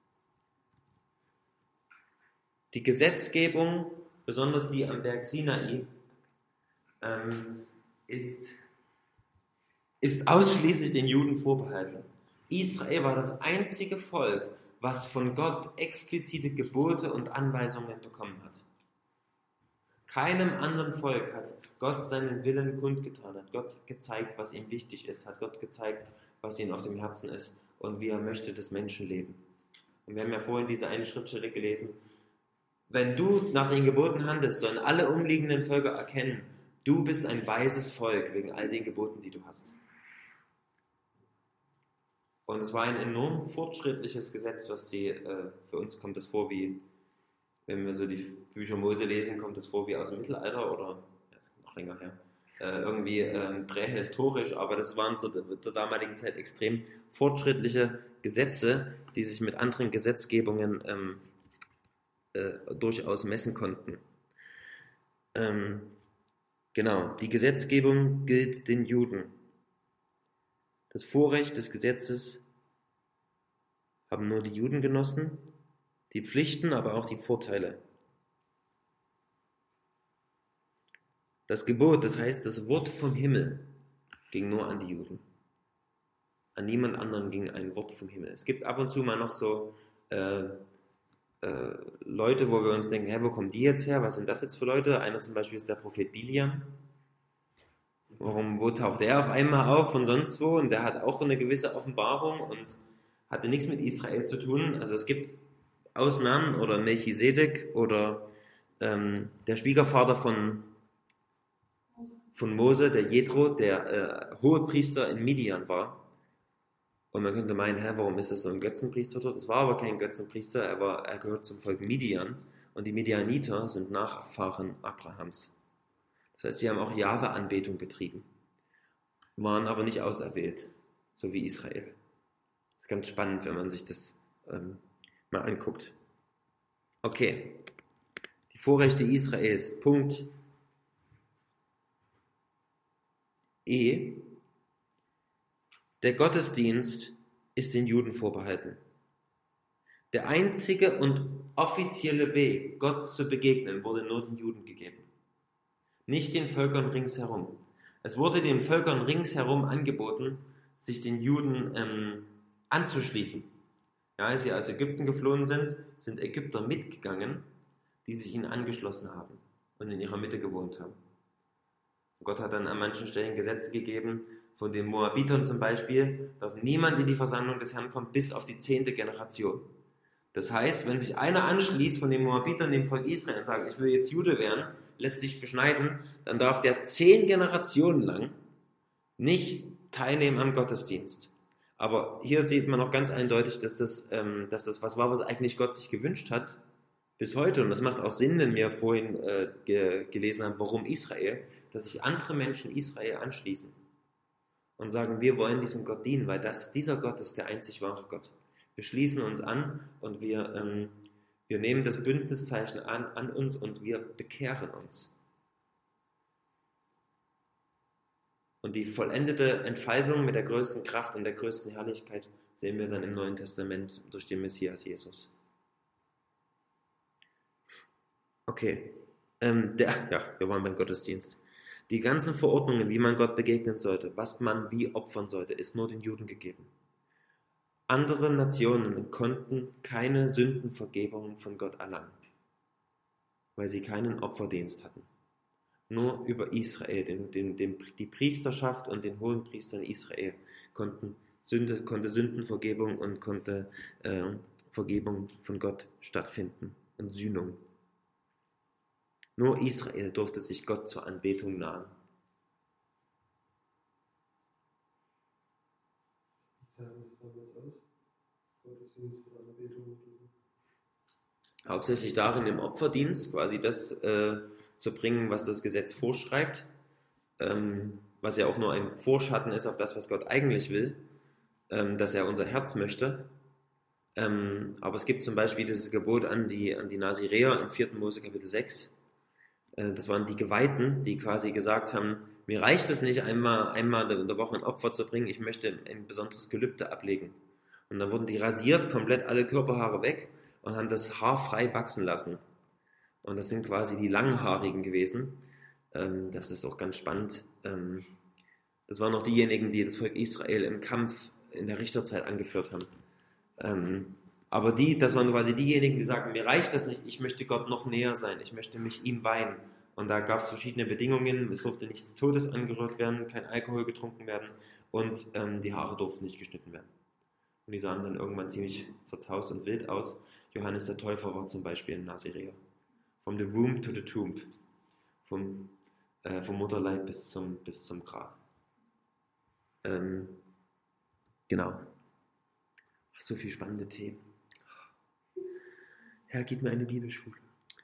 [SPEAKER 1] Die Gesetzgebung, besonders die am Berg Sinai, ähm, ist, ist ausschließlich den Juden vorbehalten. Israel war das einzige Volk, was von Gott explizite Gebote und Anweisungen bekommen hat. Keinem anderen Volk hat Gott seinen Willen kundgetan, hat Gott gezeigt, was ihm wichtig ist, hat Gott gezeigt, was ihm auf dem Herzen ist und wie er möchte, dass Menschen leben. Und wir haben ja vorhin diese eine Schriftstelle gelesen, wenn du nach den Geboten handelst, sollen alle umliegenden Völker erkennen, du bist ein weises Volk wegen all den Geboten, die du hast. Und es war ein enorm fortschrittliches Gesetz, was sie, äh, für uns kommt es vor wie, wenn wir so die Bücher Mose lesen, kommt es vor wie aus dem Mittelalter oder, ja, ist noch länger her, äh, irgendwie äh, prähistorisch, aber das waren zu, zur damaligen Zeit extrem fortschrittliche Gesetze, die sich mit anderen Gesetzgebungen ähm, äh, durchaus messen konnten. Ähm, genau, die Gesetzgebung gilt den Juden. Das Vorrecht des Gesetzes haben nur die Juden genossen, die Pflichten, aber auch die Vorteile. Das Gebot, das heißt, das Wort vom Himmel, ging nur an die Juden. An niemand anderen ging ein Wort vom Himmel. Es gibt ab und zu mal noch so äh, äh, Leute, wo wir uns denken, hä, wo kommen die jetzt her? Was sind das jetzt für Leute? Einer zum Beispiel ist der Prophet Biliam. Warum, wo taucht der auf einmal auf von sonst wo? Und der hat auch eine gewisse Offenbarung und hatte nichts mit Israel zu tun. Also es gibt Ausnahmen, oder Melchisedek oder ähm, der Schwiegervater von, von Mose, der Jethro, der äh, Hohepriester in Midian war. Und man könnte meinen, hä, warum ist das so ein Götzenpriester dort? Das war aber kein Götzenpriester, er, war, er gehört zum Volk Midian. Und die Midianiter sind Nachfahren Abrahams. Das heißt, sie haben auch Jahwe-Anbetung betrieben, waren aber nicht auserwählt, so wie Israel. Das ist ganz spannend, wenn man sich das ähm, mal anguckt. Okay, Vorrechte Israels. Punkt E. Der Gottesdienst ist den Juden vorbehalten. Der einzige und offizielle Weg, Gott zu begegnen, wurde nur den Juden gegeben. Nicht den Völkern ringsherum. Es wurde den Völkern ringsherum angeboten, sich den Juden ähm, anzuschließen. Ja, als sie aus Ägypten geflohen sind, sind Ägypter mitgegangen, die sich ihnen angeschlossen haben und in ihrer Mitte gewohnt haben. Gott hat dann an manchen Stellen Gesetze gegeben, von den Moabitern zum Beispiel, darf niemand in die Versammlung des Herrn kommen, bis auf die zehnte Generation. Das heißt, wenn sich einer anschließt von den Moabitern, dem Volk Israel, und sagt, ich will jetzt Jude werden, lässt sich beschneiden, dann darf der zehn Generationen lang nicht teilnehmen am Gottesdienst. Aber hier sieht man auch ganz eindeutig, dass das, ähm, dass das was war, was eigentlich Gott sich gewünscht hat, bis heute. Und das macht auch Sinn, wenn wir vorhin äh, ge- gelesen haben, warum Israel, dass sich andere Menschen Israel anschließen und sagen, wir wollen diesem Gott dienen, weil das, dieser Gott ist der einzig wahre Gott. Wir schließen uns an und wir, ähm, wir nehmen das Bündniszeichen an, an uns und wir bekehren uns. Und die vollendete Entfaltung mit der größten Kraft und der größten Herrlichkeit sehen wir dann im Neuen Testament durch den Messias Jesus. Okay, ähm, der, ja, wir waren beim Gottesdienst. Die ganzen Verordnungen, wie man Gott begegnen sollte, was man wie opfern sollte, ist nur den Juden gegeben. Andere Nationen konnten keine Sündenvergebung von Gott erlangen, weil sie keinen Opferdienst hatten. Nur über Israel, den, den, den, die Priesterschaft und den Hohenpriestern Israel konnten Sünde, konnte Sündenvergebung und konnte äh, Vergebung von Gott stattfinden und Sühnung. Nur Israel durfte sich Gott zur Anbetung nahen.
[SPEAKER 5] Wie sah das damals aus? Gottesdienst oder Anbetung?
[SPEAKER 1] Hauptsächlich darin im Opferdienst, quasi das äh, zu bringen, was das Gesetz vorschreibt, ähm, was ja auch nur ein Vorschatten ist auf das, was Gott eigentlich will, ähm, dass er unser Herz möchte. Ähm, aber es gibt zum Beispiel dieses Gebot an die, an die Naziräer im vierten Mose Kapitel sechs. Äh, das waren die Geweihten, die quasi gesagt haben, mir reicht es nicht, einmal, einmal in der Woche ein Opfer zu bringen, ich möchte ein besonderes Gelübde ablegen. Und dann wurden die rasiert, komplett alle Körperhaare weg und haben das Haar frei wachsen lassen. Und das sind quasi die Langhaarigen gewesen. Ähm, das ist auch ganz spannend. Ähm, das waren noch diejenigen, die das Volk Israel im Kampf in der Richterzeit angeführt haben. Ähm, aber die, das waren quasi diejenigen, die sagten, mir reicht das nicht, ich möchte Gott noch näher sein, ich möchte mich ihm weihen. Und da gab es verschiedene Bedingungen, es durfte nichts Todes angerührt werden, kein Alkohol getrunken werden und ähm, die Haare durften nicht geschnitten werden. Und die sahen dann irgendwann ziemlich zerzaust und wild aus. Johannes der Täufer war zum Beispiel ein Naziräer. From the womb to the tomb. Vom, äh, vom Mutterleib bis zum, bis zum Grab. Ähm, genau. Ach, so viele spannende Themen. Herr, gib mir eine Bibelschule.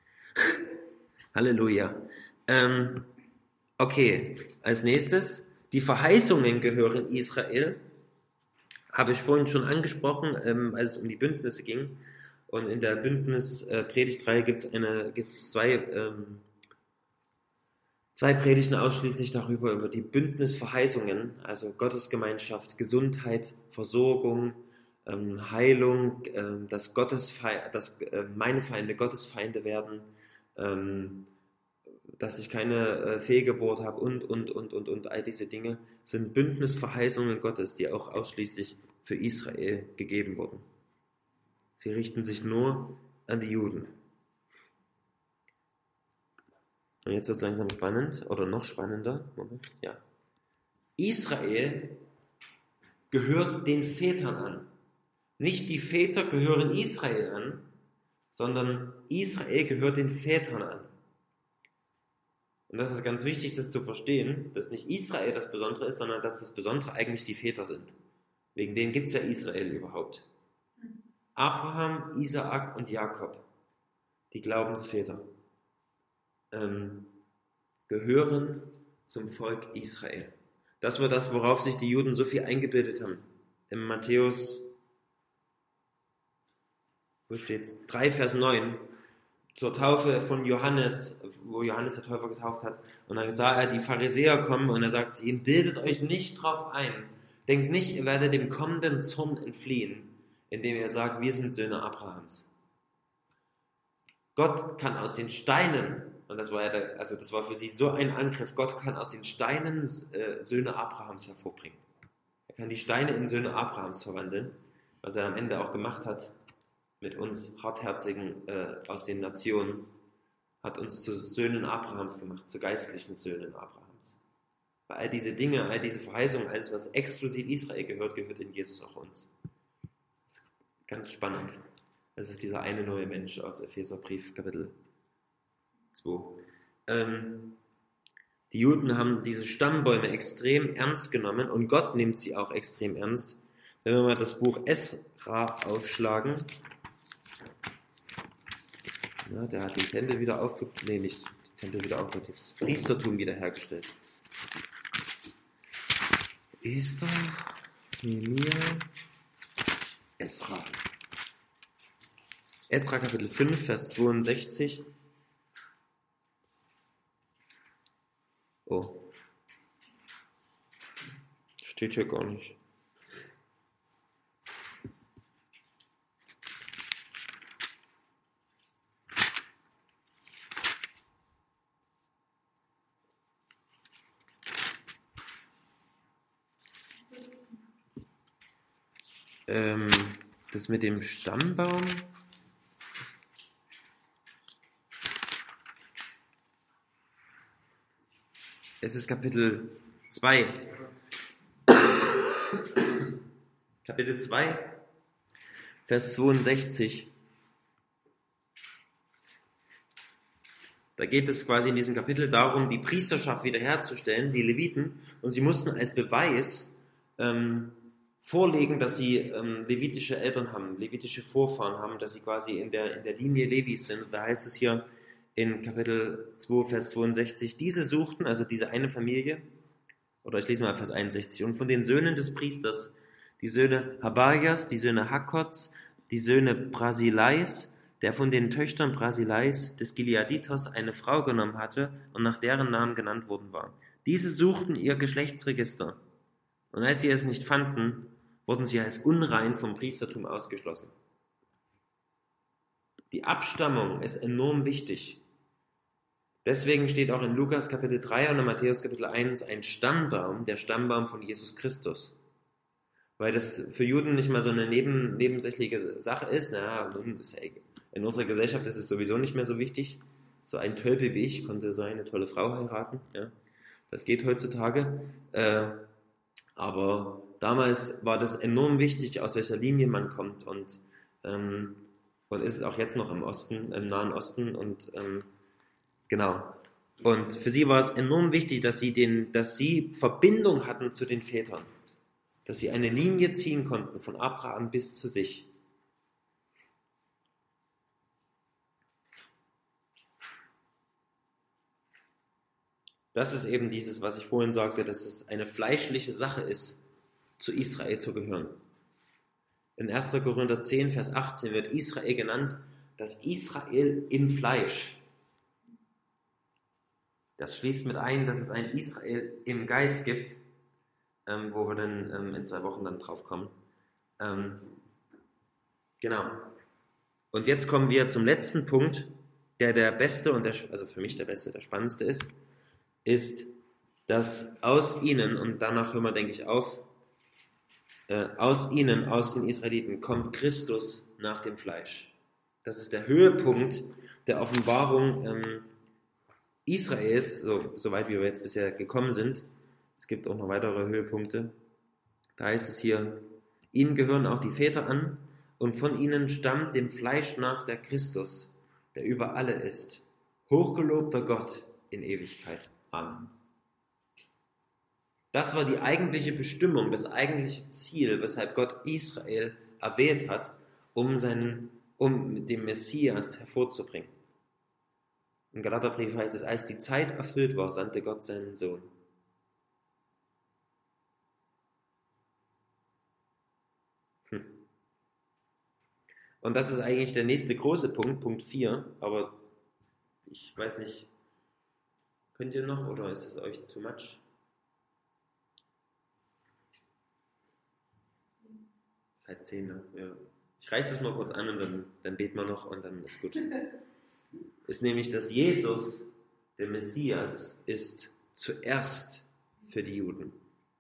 [SPEAKER 1] Halleluja. Ähm, okay, als nächstes, die Verheißungen gehören Israel. Habe ich vorhin schon angesprochen, ähm, als es um die Bündnisse ging. Und in der Bündnis-Predigtreihe gibt es eine, gibt's zwei, ähm, zwei Predigten ausschließlich darüber, über die Bündnisverheißungen, also Gottesgemeinschaft, Gesundheit, Versorgung, ähm, Heilung, ähm, dass, Gottesfe- dass äh, meine Feinde Gottesfeinde werden, ähm, dass ich keine äh, Fehlgeburt habe und, und, und, und, und all diese Dinge sind Bündnisverheißungen Gottes, die auch ausschließlich für Israel gegeben wurden. Sie richten sich nur an die Juden. Und jetzt wird es langsam spannend, oder noch spannender. Moment, ja. Israel gehört den Vätern an. Nicht die Väter gehören Israel an, sondern Israel gehört den Vätern an. Und das ist ganz wichtig, das zu verstehen, dass nicht Israel das Besondere ist, sondern dass das Besondere eigentlich die Väter sind. Wegen denen gibt es ja Israel überhaupt. Abraham, Isaak und Jakob, die Glaubensväter, ähm, gehören zum Volk Israel. Das war das, worauf sich die Juden so viel eingebildet haben. Im Matthäus, wo steht's? drei, Vers neun. zur Taufe von Johannes, wo Johannes der Täufer getauft hat. Und dann sah er die Pharisäer kommen und er sagt zu ihnen, bildet euch nicht drauf ein. Denkt nicht, ihr werdet dem kommenden Zorn entfliehen, indem ihr sagt, wir sind Söhne Abrahams. Gott kann aus den Steinen, und das war ja der, also das war für sie so ein Angriff, Gott kann aus den Steinen äh, Söhne Abrahams hervorbringen. Er kann die Steine in Söhne Abrahams verwandeln, was er am Ende auch gemacht hat mit uns Hartherzigen äh, aus den Nationen, hat uns zu Söhnen Abrahams gemacht, zu geistlichen Söhnen Abrahams. Weil all diese Dinge, all diese Verheißungen, alles, was exklusiv Israel gehört, gehört in Jesus auch uns. Das ist ganz spannend. Das ist dieser eine neue Mensch aus Epheserbrief, Kapitel zwei. Ähm, die Juden haben diese Stammbäume extrem ernst genommen und Gott nimmt sie auch extrem ernst. Wenn wir mal das Buch Esra aufschlagen, ja, der hat den Tempel wieder aufgebaut, nee, nicht den Tempel wieder aufgebaut, das Priestertum wiederhergestellt. Esther, Nehemia, Esra. Esra Kapitel fünf, Vers zweiundsechzig. Oh. Steht hier gar nicht. Ähm, das mit dem Stammbaum. Es ist Kapitel zwei. Kapitel zwei, Vers zweiundsechzig. Da geht es quasi in diesem Kapitel darum, die Priesterschaft wiederherzustellen, die Leviten, und sie mussten als Beweis ähm, vorlegen, dass sie ähm, levitische Eltern haben, levitische Vorfahren haben, dass sie quasi in der, in der Linie Levis sind. Da heißt es hier in Kapitel zwei, Vers zweiundsechzig, diese suchten, also diese eine Familie, oder ich lese mal Vers einundsechzig, und von den Söhnen des Priesters, die Söhne Habajas, die Söhne Hakots, die Söhne Brasileis, der von den Töchtern Brasileis des Gileaditos eine Frau genommen hatte und nach deren Namen genannt worden war. Diese suchten ihr Geschlechtsregister, und als sie es nicht fanden, wurden sie als unrein vom Priestertum ausgeschlossen. Die Abstammung ist enorm wichtig. Deswegen steht auch in Lukas Kapitel drei und in Matthäus Kapitel eins ein Stammbaum, der Stammbaum von Jesus Christus. Weil das für Juden nicht mal so eine neben, nebensächliche Sache ist. Ja, in unserer Gesellschaft ist es sowieso nicht mehr so wichtig. So ein Tölpel wie ich konnte so eine tolle Frau heiraten. Ja, das geht heutzutage. Äh, aber damals war das enorm wichtig, aus welcher Linie man kommt. Und, ähm, und ist es auch jetzt noch im Osten, im Nahen Osten. Und ähm, genau. Und für sie war es enorm wichtig, dass sie, den, dass sie Verbindung hatten zu den Vätern. Dass sie eine Linie ziehen konnten, von Abraham bis zu sich. Das ist eben dieses, was ich vorhin sagte, dass es eine fleischliche Sache ist, zu Israel zu gehören. In erster Korinther zehn, Vers achtzehn wird Israel genannt, das Israel im Fleisch. Das schließt mit ein, dass es ein Israel im Geist gibt, ähm, wo wir dann ähm, in zwei Wochen dann drauf kommen. Ähm, genau. Und jetzt kommen wir zum letzten Punkt, der der beste und der, also für mich der beste, der spannendste ist, ist, dass aus ihnen, und danach hören wir, denke ich, auf, äh, aus ihnen, aus den Israeliten, kommt Christus nach dem Fleisch. Das ist der Höhepunkt der Offenbarung ähm, Israels, so, soweit wie wir jetzt bisher gekommen sind. Es gibt auch noch weitere Höhepunkte. Da heißt es hier, ihnen gehören auch die Väter an, und von ihnen stammt dem Fleisch nach der Christus, der über alle ist. Hochgelobter Gott in Ewigkeit. Amen. Das war die eigentliche Bestimmung, das eigentliche Ziel, weshalb Gott Israel erwählt hat, um, seinen, um den Messias hervorzubringen. Im Galaterbrief heißt es, als die Zeit erfüllt war, sandte Gott seinen Sohn. Hm. Und das ist eigentlich der nächste große Punkt, Punkt vier, aber Ich weiß nicht, könnt ihr noch oder ist es euch too much? Seit zehn, ne? Ja. Ich reiße das mal kurz an und dann, dann beten wir noch und dann ist gut. Ist nämlich, dass Jesus, der Messias, ist zuerst für die Juden.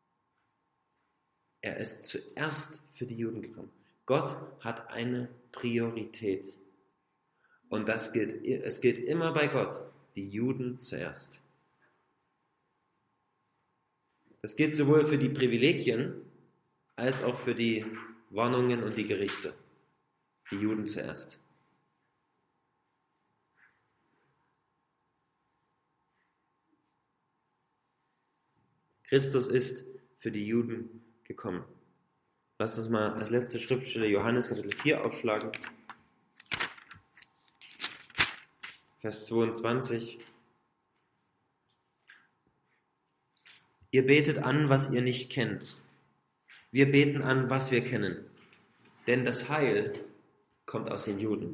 [SPEAKER 1] Er ist zuerst für die Juden gekommen. Gott hat eine Priorität. Und das gilt, es gilt immer bei Gott, die Juden zuerst. Das gilt sowohl für die Privilegien als auch für die Warnungen und die Gerichte. Die Juden zuerst. Christus ist für die Juden gekommen. Lass uns mal als letzte Schriftstelle Johannes Kapitel vier aufschlagen. Vers zweiundzwanzig. Ihr betet an, was ihr nicht kennt. Wir beten an, was wir kennen. Denn das Heil kommt aus den Juden.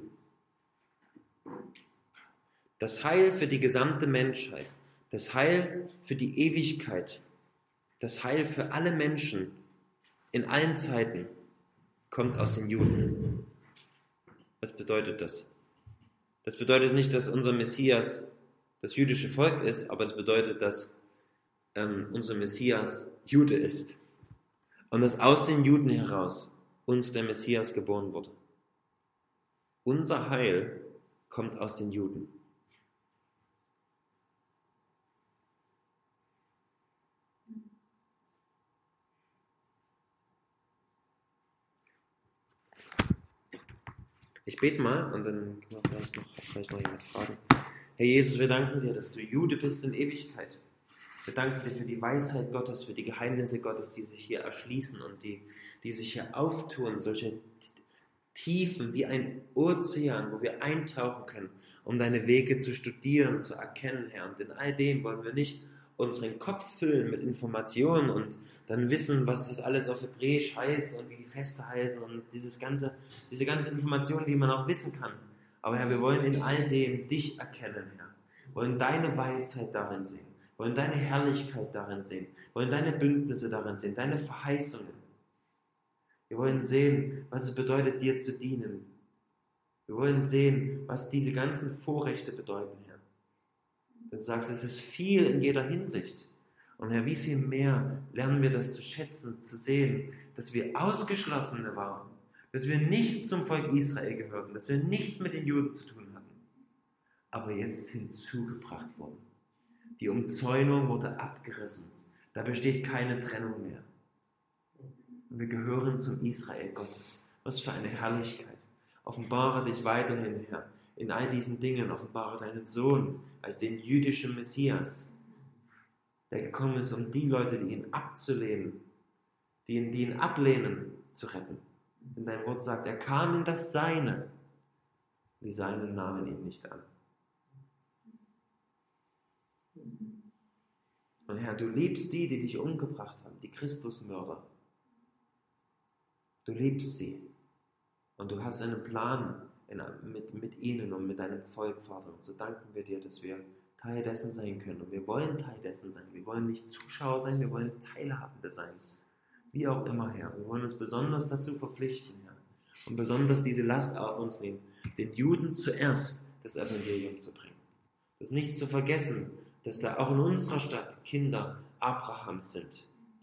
[SPEAKER 1] Das Heil für die gesamte Menschheit. Das Heil für die Ewigkeit. Das Heil für alle Menschen in allen Zeiten kommt aus den Juden. Was bedeutet das? Das bedeutet nicht, dass unser Messias das jüdische Volk ist, aber es bedeutet, dass ähm, unser Messias Jude ist. Und dass aus den Juden heraus uns der Messias geboren wurde. Unser Heil kommt aus den Juden. Ich bete mal und dann kann man vielleicht noch, vielleicht noch jemand fragen. Herr Jesus, wir danken dir, dass du Jude bist in Ewigkeit. Wir danken dir für die Weisheit Gottes, für die Geheimnisse Gottes, die sich hier erschließen und die, die sich hier auftun, solche Tiefen wie ein Ozean, wo wir eintauchen können, um deine Wege zu studieren, zu erkennen, Herr. Und in all dem wollen wir nicht unseren Kopf füllen mit Informationen und dann wissen, was das alles auf Hebräisch heißt und wie die Feste heißen und dieses ganze, diese ganzen Informationen, die man auch wissen kann. Aber Herr, wir wollen in all dem dich erkennen, Herr. Wir wollen deine Weisheit darin sehen, wir wollen deine Herrlichkeit darin sehen, wir wollen deine Bündnisse darin sehen, deine Verheißungen. Wir wollen sehen, was es bedeutet, dir zu dienen. Wir wollen sehen, was diese ganzen Vorrechte bedeuten, Herr. Du sagst, es ist viel in jeder Hinsicht. Und Herr, wie viel mehr lernen wir das zu schätzen, zu sehen, dass wir Ausgeschlossene waren, dass wir nicht zum Volk Israel gehörten, dass wir nichts mit den Juden zu tun hatten, aber jetzt hinzugebracht wurden. Die Umzäunung wurde abgerissen. Da besteht keine Trennung mehr. Und wir gehören zum Israel Gottes. Was für eine Herrlichkeit. Offenbare dich weiterhin, Herr. In all diesen Dingen offenbare deinen Sohn als den jüdischen Messias, der gekommen ist, um die Leute, die ihn abzulehnen, die ihn, die ihn ablehnen, zu retten. Denn dein Wort sagt, er kam in das Seine, die Seinen nahmen ihn nicht an. Und Herr, du liebst die, die dich umgebracht haben, die Christusmörder. Du liebst sie. Und du hast einen Plan in, mit, mit ihnen und mit deinem Volk, Vater. Und so danken wir dir, dass wir Teil dessen sein können. Und wir wollen Teil dessen sein. Wir wollen nicht Zuschauer sein, wir wollen Teilhabende sein. Wie auch immer, Herr. Wir wollen uns besonders dazu verpflichten, Herr. Und besonders diese Last auf uns nehmen, den Juden zuerst das Evangelium zu bringen. Das nicht zu vergessen, dass da auch in unserer Stadt Kinder Abrahams sind.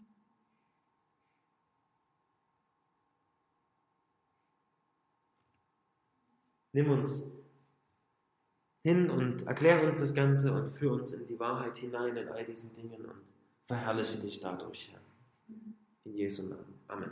[SPEAKER 1] Nimm uns hin und erkläre uns das Ganze und führe uns in die Wahrheit hinein in all diesen Dingen und verherrliche dich dadurch, Herr. In Jesu Namen. Amen.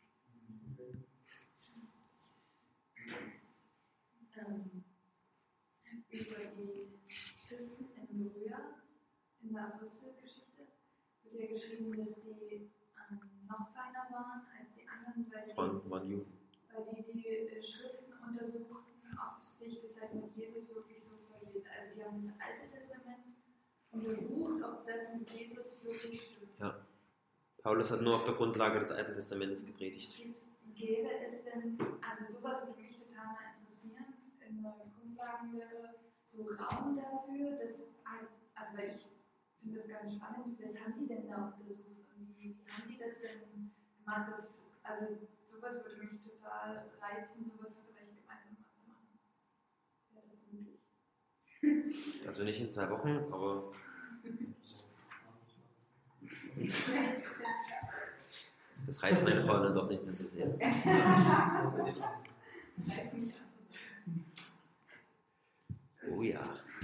[SPEAKER 6] Ähm, über die Christen in Berührer in der Apostelgeschichte wird ja geschrieben, dass die ähm, noch feiner waren als die anderen, weil
[SPEAKER 1] Das waren, waren Juden.
[SPEAKER 6] weil die die äh, Schriften untersuchten, ob sich das halt mit Jesus wirklich so verhielt. Also die haben das Alte Testament untersucht, ob das mit Jesus wirklich stimmt.
[SPEAKER 1] Ja. Paulus hat nur auf der Grundlage des Alten Testamentes gepredigt.
[SPEAKER 6] Gäbe es denn, also sowas würde mich total mal interessieren, in der Grundlagenlehre, so Raum dafür, dass halt, also weil ich finde das ganz spannend, was haben die denn da untersucht und wie, wie haben die das denn gemacht? Das, also sowas würde mich total reizen, sowas vielleicht gemeinsam mal zu machen. Wäre das möglich?
[SPEAKER 1] Also nicht in zwei Wochen, aber das reizt meine Frau dann doch nicht mehr so sehr.
[SPEAKER 6] Reizt mich an.
[SPEAKER 1] Oh ja.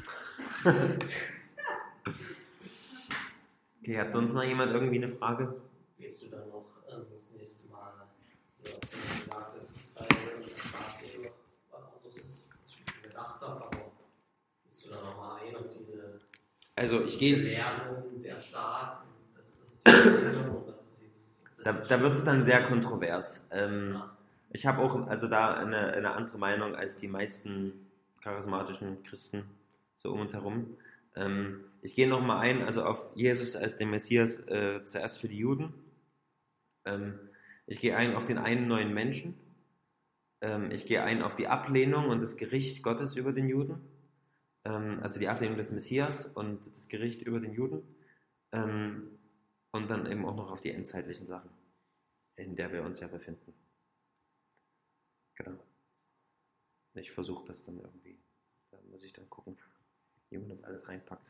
[SPEAKER 1] Okay, hat sonst noch jemand irgendwie eine Frage?
[SPEAKER 3] Gehst du dann noch ähm, das nächste Mal, du hast ja gesagt, dass Israel und der Staat eben was anderes ist, was ich mir gedacht habe, aber gehst du dann nochmal ein auf diese,
[SPEAKER 1] Also ich
[SPEAKER 3] diese
[SPEAKER 1] gehe,
[SPEAKER 3] Lehrung der Staat, und dass das die Lösung und dass das jetzt...
[SPEAKER 1] da, da wird es dann sehr kontrovers. Ähm,
[SPEAKER 3] Ja.
[SPEAKER 1] ich habe auch also da eine, eine andere Meinung als die meisten charismatischen Christen so um uns herum. Ähm, ich gehe nochmal ein, also auf Jesus als den Messias äh, zuerst für die Juden. Ähm, ich gehe ein auf den einen neuen Menschen. Ähm, ich gehe ein auf die Ablehnung und das Gericht Gottes über den Juden. Ähm, also die Ablehnung des Messias und das Gericht über den Juden. Ähm, und dann eben auch noch auf die endzeitlichen Sachen, in der wir uns ja befinden. Genau. Ich versuche das dann irgendwie. Da muss ich dann gucken, wie man das alles reinpackt.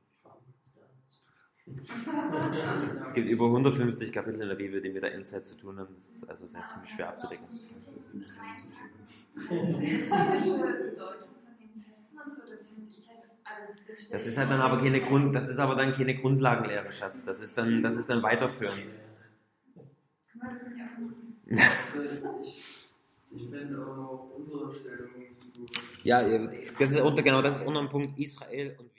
[SPEAKER 1] Es gibt über hundertfünfzig Kapitel in der Bibel, die mit der Endzeit zu tun haben. Das ist also sehr ziemlich schwer abzudecken. Das ist halt dann aber keine Grund, das ist aber dann keine Grundlagenlehre, Schatz. Das ist dann, das ist dann weiterführend.
[SPEAKER 5] Ich fände auch noch unsere Stellung zu.
[SPEAKER 1] Ja, das ist unter, genau, das ist unter dem Punkt Israel und